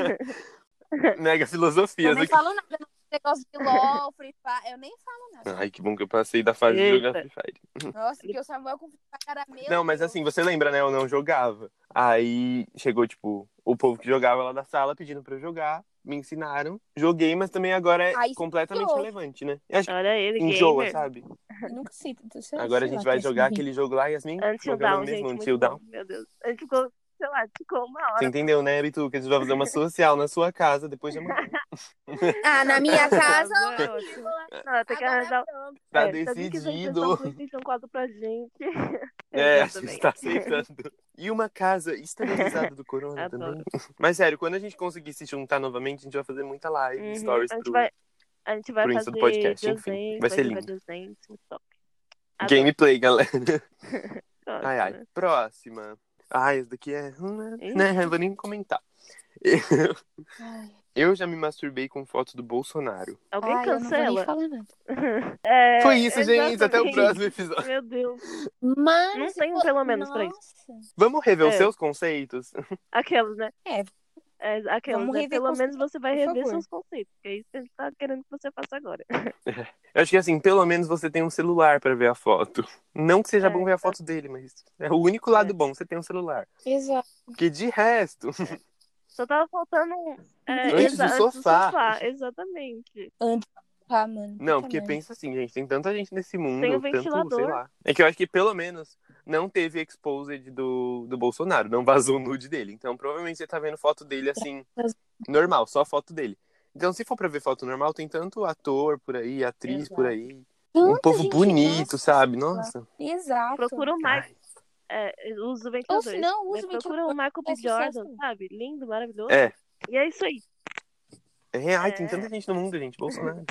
Mega Eu filosofias nem aqui. falo nada no negócio de LOL, Free Fire. Eu nem falo nada. Ai, que bom que eu passei da fase de Eita. jogar Free Fire. Nossa, que o Samuel com Free Fire era meu. Não, mas Deus. assim, você lembra, né? Eu não jogava. Aí chegou, tipo, o povo que jogava lá da sala pedindo pra eu jogar. Me ensinaram. Joguei, mas também agora é Aí completamente enjoou. relevante, né? Eu acho que Olha ele, enjoa, gamer. sabe? Eu nunca sei. sei Agora a sei gente lá, vai péssimo, jogar enfim. aquele jogo lá, Yasmin. Until Qual que é o Down, nome mesmo? gente, Until muito Down. bom. Meu Deus. A gente ficou, sei lá, ficou uma hora. Você entendeu, né, Bitu? Que a gente vai fazer uma social na sua casa depois de amanhã. Ah, na minha casa, É ótimo. Não, tem que agora arranjar. pronto. Tá É, se alguém quiser emprestar um decidido. PlayStation quatro pra gente. É, eu a gente também. tá aceitando. E uma casa esterilizada do corona Adoro. também. Mas sério, quando a gente conseguir se juntar novamente, a gente vai fazer muita live, Uhum. stories A gente pro, vai, a gente vai pro Insta fazer do podcast, enfim. desenhos, Vai ser jogar lindo. desenhos, muito top. Adoro. Gameplay, galera. Gosto, Ai, ai. né? Próxima. Ai, esse daqui é... Ih. Né, eu vou nem comentar. Ai, Eu já me masturbei com foto do Bolsonaro. Alguém ai, eu não vou nem cancela? falar nada. É, Foi isso, gente. Até o exatamente. próximo episódio. Meu Deus. Mano, Não se tem um for- pelo menos pra isso. Nossa. Vamos rever os É. seus conceitos? Aquelas, né? É, É, aquelas, Vamos né? rever Pelo conceitos, menos você vai por rever favor. seus conceitos. Que é isso que a gente tá querendo que você faça agora. Eu acho que assim, pelo menos você tem um celular pra ver a foto. Não que seja É, bom ver a foto dele, mas é o único lado É. bom, você tem um celular. exato. Porque de resto, Só tava faltando um. É, Antes exa- do antes do sofá. sofá. Exatamente. Ah, mano. não, puta porque merda. pensa assim, gente, tem tanta gente nesse mundo, Tem o tanto, sei ventilador. lá. É que eu acho que pelo menos não teve exposed do, do Bolsonaro, não vazou o nude dele. Então provavelmente você tá vendo foto dele assim, normal, só foto dele. Então se for pra ver foto normal, tem tanto ator por aí, atriz Exato. por aí. Um Tanta povo gente, bonito, nossa. sabe? Nossa. Exato. Procura o Michael. Ai. É, usa o Ou ventilador. se não, Mas usa o procura o ventilador. Michael B. é sucesso. Jordan, sabe? Lindo, maravilhoso. É. E é isso aí. É, ai, tem É. tanta gente no mundo, gente. Bolsonaro.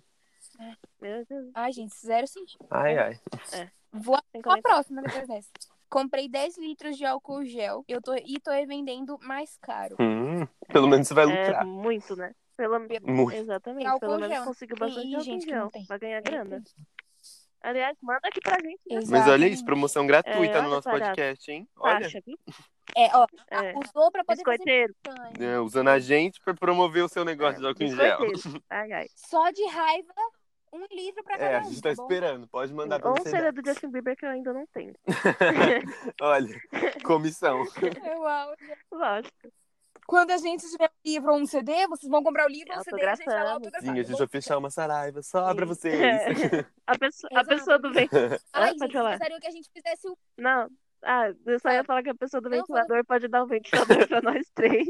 Meu Deus. Ai, gente, zero sentido. Ai, ai. Vou Sem pra comentário. próxima depois dessa. Comprei dez litros de álcool gel eu tô, e tô vendendo mais caro. Hum, pelo menos você vai É lucrar. muito, né? Pelo... Muito. Exatamente. Álcool Pelo menos gel. conseguiu Tem- bastante Ih, álcool gente, que gel. não tem. Vai ganhar grana. Aliás, manda aqui pra gente. Né? Mas olha Exatamente. isso, promoção gratuita É, no olha, nosso barato. podcast, hein? Olha, Taxa, viu? É, ó, É. usou pra poder fazer Biscoiteiro. campanha. é, usando a gente pra promover o seu negócio de álcool em gel. Biscoiteiro. Ai, ai. Só de raiva, um livro pra É, cada a um, gente tá tá bom? esperando. Pode mandar pra Ou um você. C D dar. do Justin Bieber que eu ainda não tenho. Olha, comissão. Eu amo. Lógico. Quando a gente tiver um livro ou um C D, vocês vão comprar o livro ou o C D e a gente vai lá Autografando. autografar. Sim, a tá gente bom? vai fechar uma saraiva só pra Sim. vocês. A pessoa, a Exato. pessoa do ventilador. Ai, Ah, gente, pode vocês falar. gostariam que a gente fizesse o... Não. Ah, eu só ia Fala. falar que a pessoa do Não, fala. ventilador pode dar um ventilador pra nós três.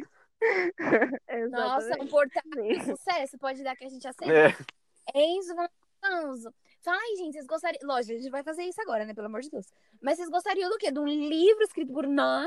Nossa, um Exatamente. portátil de Sim. sucesso. Pode dar que a gente aceita. É. Enzo Gonçalves. Fala aí, gente, vocês gostariam... Lógico, a gente vai fazer isso agora, né? Pelo amor de Deus. Mas vocês gostariam do quê? De um livro escrito por nós?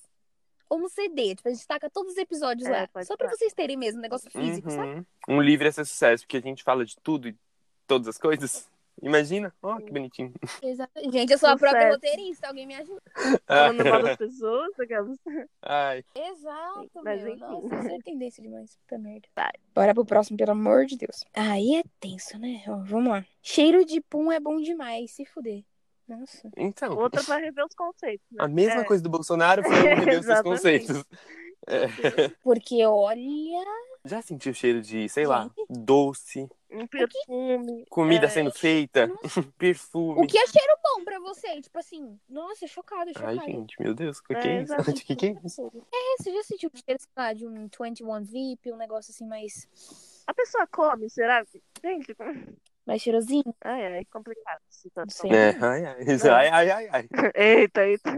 Ou um C D? Tipo, a gente taca todos os episódios É, lá. pode Só pra ser. vocês terem mesmo um negócio físico, sabe? Uhum. Um livro ia ser sucesso, porque a gente fala de tudo e todas as coisas. Imagina? Ó, que bonitinho. Exatamente. Gente, eu sou a própria Sucesso. roteirista, alguém me ajuda. Falando mal das pessoas, aquelas. Ai, Exato, Mas meu. enfim. Nossa, você é tendência demais. Puta merda. Vai. Bora pro próximo, pelo amor de Deus. Aí é tenso, né? Ó, vamos lá. Cheiro de pum é bom demais, se fuder. Nossa. então, Outra pra rever os conceitos, né? a mesma É. coisa do Bolsonaro foi eu rever os seus Exatamente. conceitos. É. Porque, olha... Já sentiu o cheiro de, sei lá, doce, Um perfume. comida é, sendo feita, perfume. O que é cheiro bom pra você? Tipo assim, nossa, chocada, chocada. Ai, gente, meu Deus, o que, que É, é isso? exato. O que, que é isso? É, você já sentiu o cheiro, sei lá, de um vinte e um V I P, um negócio assim mais, A pessoa come, será? Gente, mais cheirosinho? ai, ai, complicado a situação. Não sei. É, ai, ai, ai, ai, ai, ai. Eita, eita.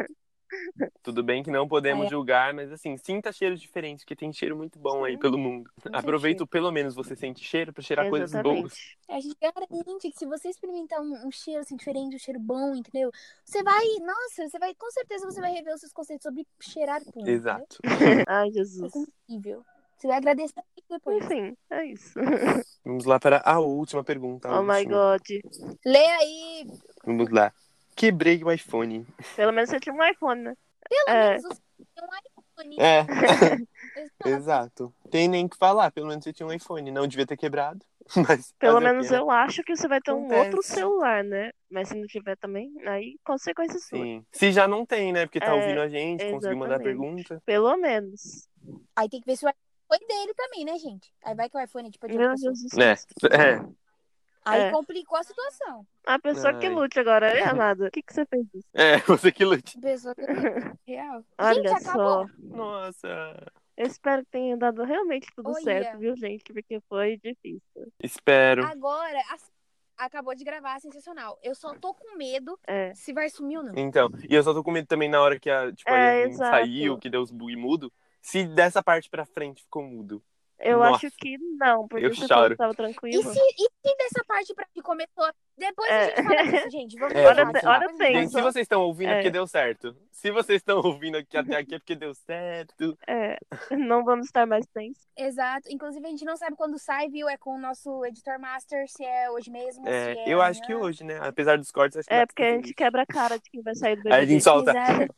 Tudo bem que não podemos Ai, ai. julgar, mas assim, sinta cheiros diferentes, porque tem cheiro muito bom aí Sim. pelo mundo. Com Aproveita certeza. pelo menos você sente cheiro pra cheirar coisas boas. Exatamente. A gente garante que se você experimentar um, um cheiro assim diferente, um cheiro bom, entendeu? Você vai, nossa, você vai, com certeza você vai rever os seus conceitos sobre cheirar pum, entendeu? Exato. Ai, É Jesus. incrível. Você vai agradecer depois. Enfim, é isso. Vamos lá para a última pergunta. a Oh my última. God. Lê aí, Vamos lá. Quebrei o iPhone. Pelo menos você tinha um iPhone, né? pelo É. menos você tem um iPhone. É, Exato. exato. Tem nem que falar, pelo menos você tinha um iPhone. Não devia ter quebrado, mas Pelo fazer o menos quê, né? eu acho que você vai ter um Acontece. outro celular, né? Mas se não tiver também, aí consequências suas. Sim. Se já não tem, né? Porque tá É, ouvindo a gente, conseguiu mandar exatamente. pergunta. Pelo menos. Aí tem que ver se o iPhone foi dele também, né, gente? Aí vai que o iPhone é tipo de outra Meu pessoa. Deus do Né? céu. É. Aí É. complicou a situação. A pessoa que Ai. lute agora, é amada. O que, que você fez isso? É, você que lute. Pessoa que... Real. Olha Gente, acabou. só. Nossa. Eu espero que tenha dado realmente tudo Olha. certo, viu, gente? Porque foi difícil. Espero. Agora, assim, acabou de gravar, sensacional. Eu só tô com medo É. se vai sumir ou não. Então, e eu só tô com medo também na hora que a, tipo, É, aí a gente exato. saiu, que deu os bug mudo. Se dessa parte pra frente ficou mudo. Eu Nossa. acho que não, porque Eu você falou choro. que tava E tranquilo. se, e se dessa parte pra que começou... Depois a É. gente fala disso, gente. Vamos É, deixar vamos aqui, lá. Olha, depois a gente Gente, pensa. se vocês estão ouvindo é porque É. deu certo. Se vocês estão ouvindo aqui até aqui é porque deu certo. É, não vamos estar mais tensos. Exato. Inclusive, a gente não sabe quando sai, viu? É com o nosso editor master, se é hoje mesmo, É, se é eu acho que amanhã. hoje, né? Apesar dos cortes, acho que dá É, pra porque a ser gente feliz. quebra a cara de quem vai sair do Aí a B B B. gente solta. Exato.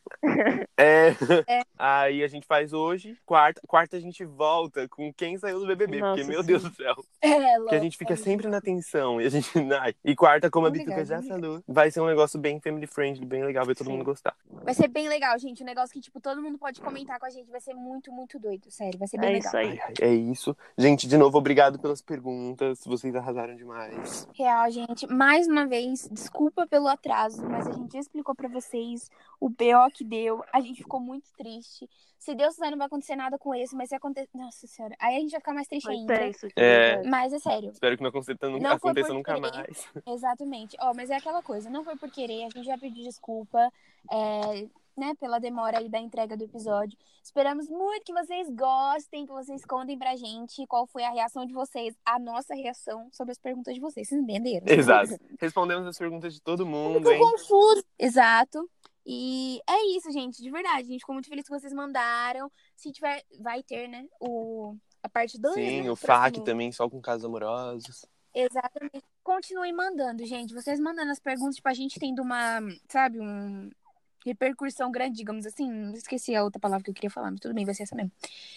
É. É. Aí a gente faz hoje. Quarta, quarta a gente volta com quem saiu do B B B. Nossa, porque, meu sim. Deus do céu. É, Porque a gente fica lógico. sempre na tensão. E a gente. Ai. E quarta, como a Vamos Bituca ligar, já vamos ligar. falou, vai ser um negócio bem family friendly, bem legal, vai todo Sim. mundo gostar. Vai ser bem legal, gente. Um negócio que, tipo, todo mundo pode comentar com a gente. Vai ser muito, muito doido. Sério, vai ser bem É legal. isso aí. Ai, ai, é isso. Gente, de novo, obrigado pelas perguntas. Vocês arrasaram demais. Real, gente. Mais uma vez, desculpa pelo atraso, mas a gente já explicou pra vocês o B O que deu. A gente ficou muito triste. Se Deus quiser, não vai acontecer nada com esse, mas se acontecer... Nossa senhora. Aí a gente vai ficar mais triste Foi ainda. tenso, de É. verdade. Mas é sério. Espero que não aconteça, Não não foi aconteça por nunca querer. mais. Exatamente. Ó, mas é aquela coisa, não foi por querer, a gente já pediu desculpa, é, né, pela demora aí da entrega do episódio. Esperamos muito que vocês gostem, que vocês contem pra gente qual foi a reação de vocês, a nossa reação sobre as perguntas de vocês. Vocês entenderam? Exato. Respondemos as perguntas de todo mundo, hein? Ficou confuso. Exato. E é isso, gente, de verdade. A gente ficou muito feliz que vocês mandaram. Se tiver, vai ter, né, o, a parte dois, Sim, né? o F A Q próximo- também, só com casos amorosos. Exatamente. Continuem mandando, gente. Vocês mandando as perguntas, tipo, a gente tendo uma, sabe, um repercussão grande, digamos assim. Esqueci a outra palavra que eu queria falar, mas tudo bem, vai ser essa mesmo.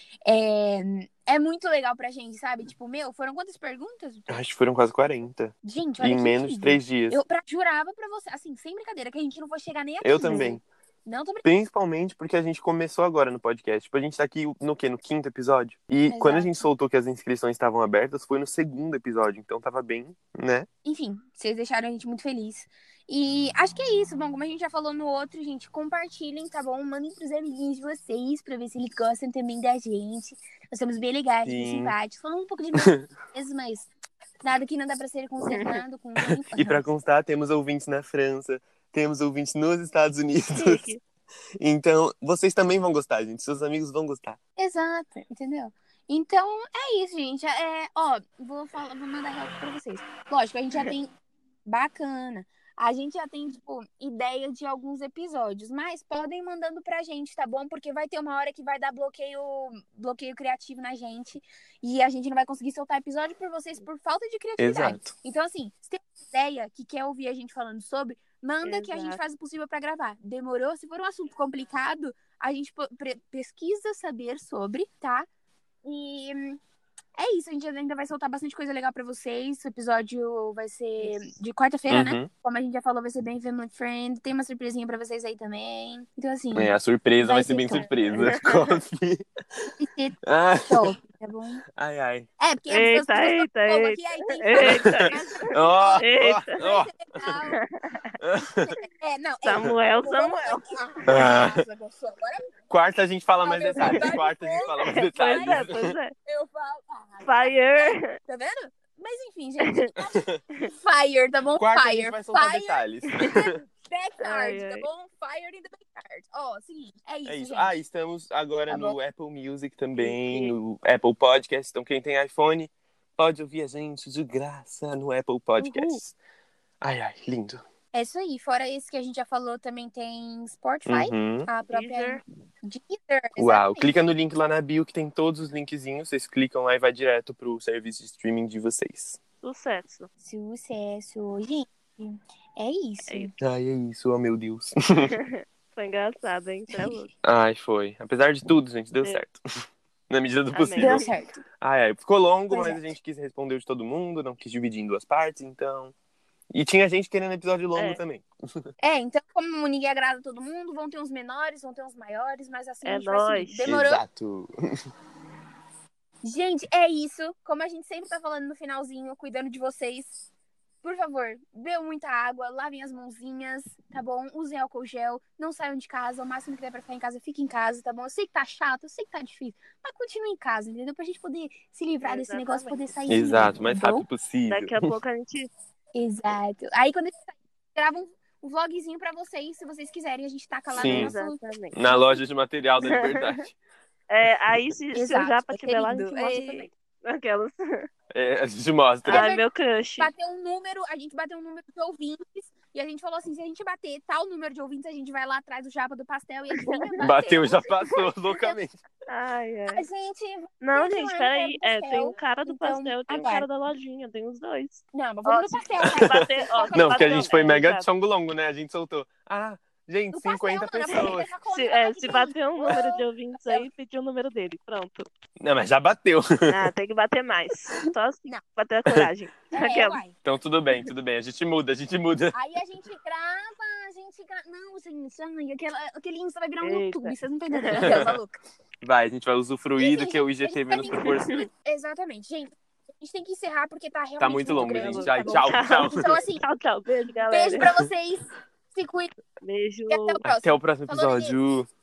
É, é muito legal pra gente, sabe? Tipo, meu, foram quantas perguntas? Acho que foram quase quarenta. Gente, E olha em que menos de incrível. três dias. Eu pra- jurava pra você, assim, sem brincadeira, que a gente não foi chegar nem a Eu quinze. também. Não tô brincando. Principalmente porque a gente começou agora no podcast. Tipo, a gente tá aqui no quê? No quinto episódio? E Exato. quando a gente soltou que as inscrições estavam abertas, foi no segundo episódio. Então tava bem, né? Enfim, vocês deixaram a gente muito feliz. E acho que é isso. Bom, como a gente já falou no outro, gente, compartilhem, tá bom? Mandem pros amiguinhos de vocês pra ver se eles gostam também da gente. Nós somos bem legais, bem Sim. simpáticos. Falando um pouco de nós mesmo, mas nada que não dá pra ser consertado com E pra constar, temos ouvintes na França, temos ouvintes nos Estados Unidos. Chique. Então, vocês também vão gostar, gente. Seus amigos vão gostar. Exato, entendeu? Então, é isso, gente. É, ó, vou, falar, vou mandar real pra vocês. Lógico, a gente já tem Bacana. A gente já tem, tipo, ideia de alguns episódios, mas podem ir mandando pra gente, tá bom? Porque vai ter uma hora que vai dar bloqueio, bloqueio criativo na gente e a gente não vai conseguir soltar episódio por vocês por falta de criatividade. Exato. Então, assim, se tem uma ideia que quer ouvir a gente falando sobre, manda que a gente Exato. faz o possível pra gravar. Demorou? Se for um assunto complicado, a gente po- pre- pesquisa saber sobre, tá? E hum, é isso, a gente ainda vai soltar bastante coisa legal pra vocês. O episódio vai ser Isso. de quarta-feira, né? Uhum. Como a gente já falou, vai ser bem Family Friend. Tem uma surpresinha pra vocês aí também. Então, assim, É, a surpresa vai, vai ser ser bem top. surpresa. Confia. vai ser Ah, top, tá bom? ai, ai. É, porque Eita, as pessoas eita, estão eita. aqui, aí tem Eita. Ó, Eita. ó, ó. legal. É, não, é, Samuel, vamos- Samuel. Ah. Nossa, gostou. Agora Quarta a gente fala mais Não, meu detalhes. vontade Quarta a gente fala mais Pois detalhes. é, pois é. eu falo. Ah, Fire. tá vendo? Mas enfim, gente. Fire, tá bom? Quarta a Fire. gente vai soltar Fire detalhes. backyard, Ai, tá ai. bom? Fire in the backyard. Ó, seguinte, é isso, É isso. gente. Ah, estamos agora Tá no bom. Apple Music também, Sim. no Apple Podcast. Então, quem tem iPhone, pode ouvir a gente de graça no Apple Podcast. Ai, ai, lindo. É isso aí. Fora esse que a gente já falou, também tem Spotify, Uhum. a própria Deezer. Deezer. Uau, exatamente. clica no link lá na bio que tem todos os linkzinhos. Vocês clicam lá e vai direto pro serviço de streaming de vocês. Sucesso. Sucesso. Gente, é isso. É isso. Ai, é isso, oh meu Deus. Foi engraçado, hein? Tá louco. Ai, foi. Apesar de tudo, gente, deu Deu. certo. Na medida do Amém. possível. Deu certo. Ai, ai, ficou longo, Pois mas é. a gente quis responder de todo mundo, não quis dividir em duas partes, então... E tinha gente querendo episódio longo É. também. É, então, como ninguém agrada todo mundo, vão ter uns menores, vão ter uns maiores, mas assim a É gente vai nóis. seguir. Demorou? Exato. Gente, é isso. Como a gente sempre tá falando no finalzinho, cuidando de vocês. Por favor, bebam muita água, lavem as mãozinhas, tá bom? Usem álcool gel, não saiam de casa. O máximo que der pra ficar em casa, fique em casa, tá bom? Eu sei que tá chato, eu sei que tá difícil, mas continue em casa, entendeu? Pra gente poder se livrar desse Exatamente. negócio, poder sair. Exato, tá mais bom? rápido possível. Daqui a pouco a gente. Exato. Aí quando a gente sair, grava um, um vlogzinho pra vocês, se vocês quiserem, a gente taca lá Sim. no nosso... Exatamente. Na loja de material da Liberdade. É, aí, se, se o Exato, Japa estiver lá, a querido. gente mostra É. também. Aquelas. É, a gente mostra. Ai, meu crush. Bateu um número, a gente bateu um número de ouvintes e a gente falou assim, se a gente bater tal número de ouvintes, a gente vai lá atrás do Japa do Pastel e adivinha, Bateu, já passou loucamente. Ai, A ai. gente... Não, Tem gente, lá no peraí. Pé do É, tem Pastel, um cara do então, pastel e tem um aguarde. cara da lojinha. Tem os dois. Não, mas Ó, vamos no se, pastel, se tá? bater, ó, se Não, porque a bater- gente foi é, mega exato. de chongo longo, né? A gente soltou. Ah, gente, No pastel, cinquenta mano, pessoas. essa conta Se, vai é, aqui se pra mim. bater um número de ouvintes aí, pedir o número dele. Pronto. Não, mas já bateu. Ah, tem que bater mais. Só assim, Não. bater a coragem. É, Aquela. uai. Então tudo bem, tudo bem. A gente muda, a gente muda. Aí a gente grava, a gente grava... Não, gente, ai, aquela, aquele Insta vai virar um Eita. YouTube, vocês não estão entendendo. Aquela maluca. Vai, a gente vai usufruir do que o A gente I G T V vai nos ter que- proporciona. Exatamente, gente. A gente tem que encerrar porque tá realmente Tá muito longo, grande, gente. tá Ai, bom? tchau, tchau. Então, assim, Tchau, tchau. Beijo, galera. beijo pra vocês. Se cuidem Beijo. e até o próximo. Até o próximo Falou, episódio.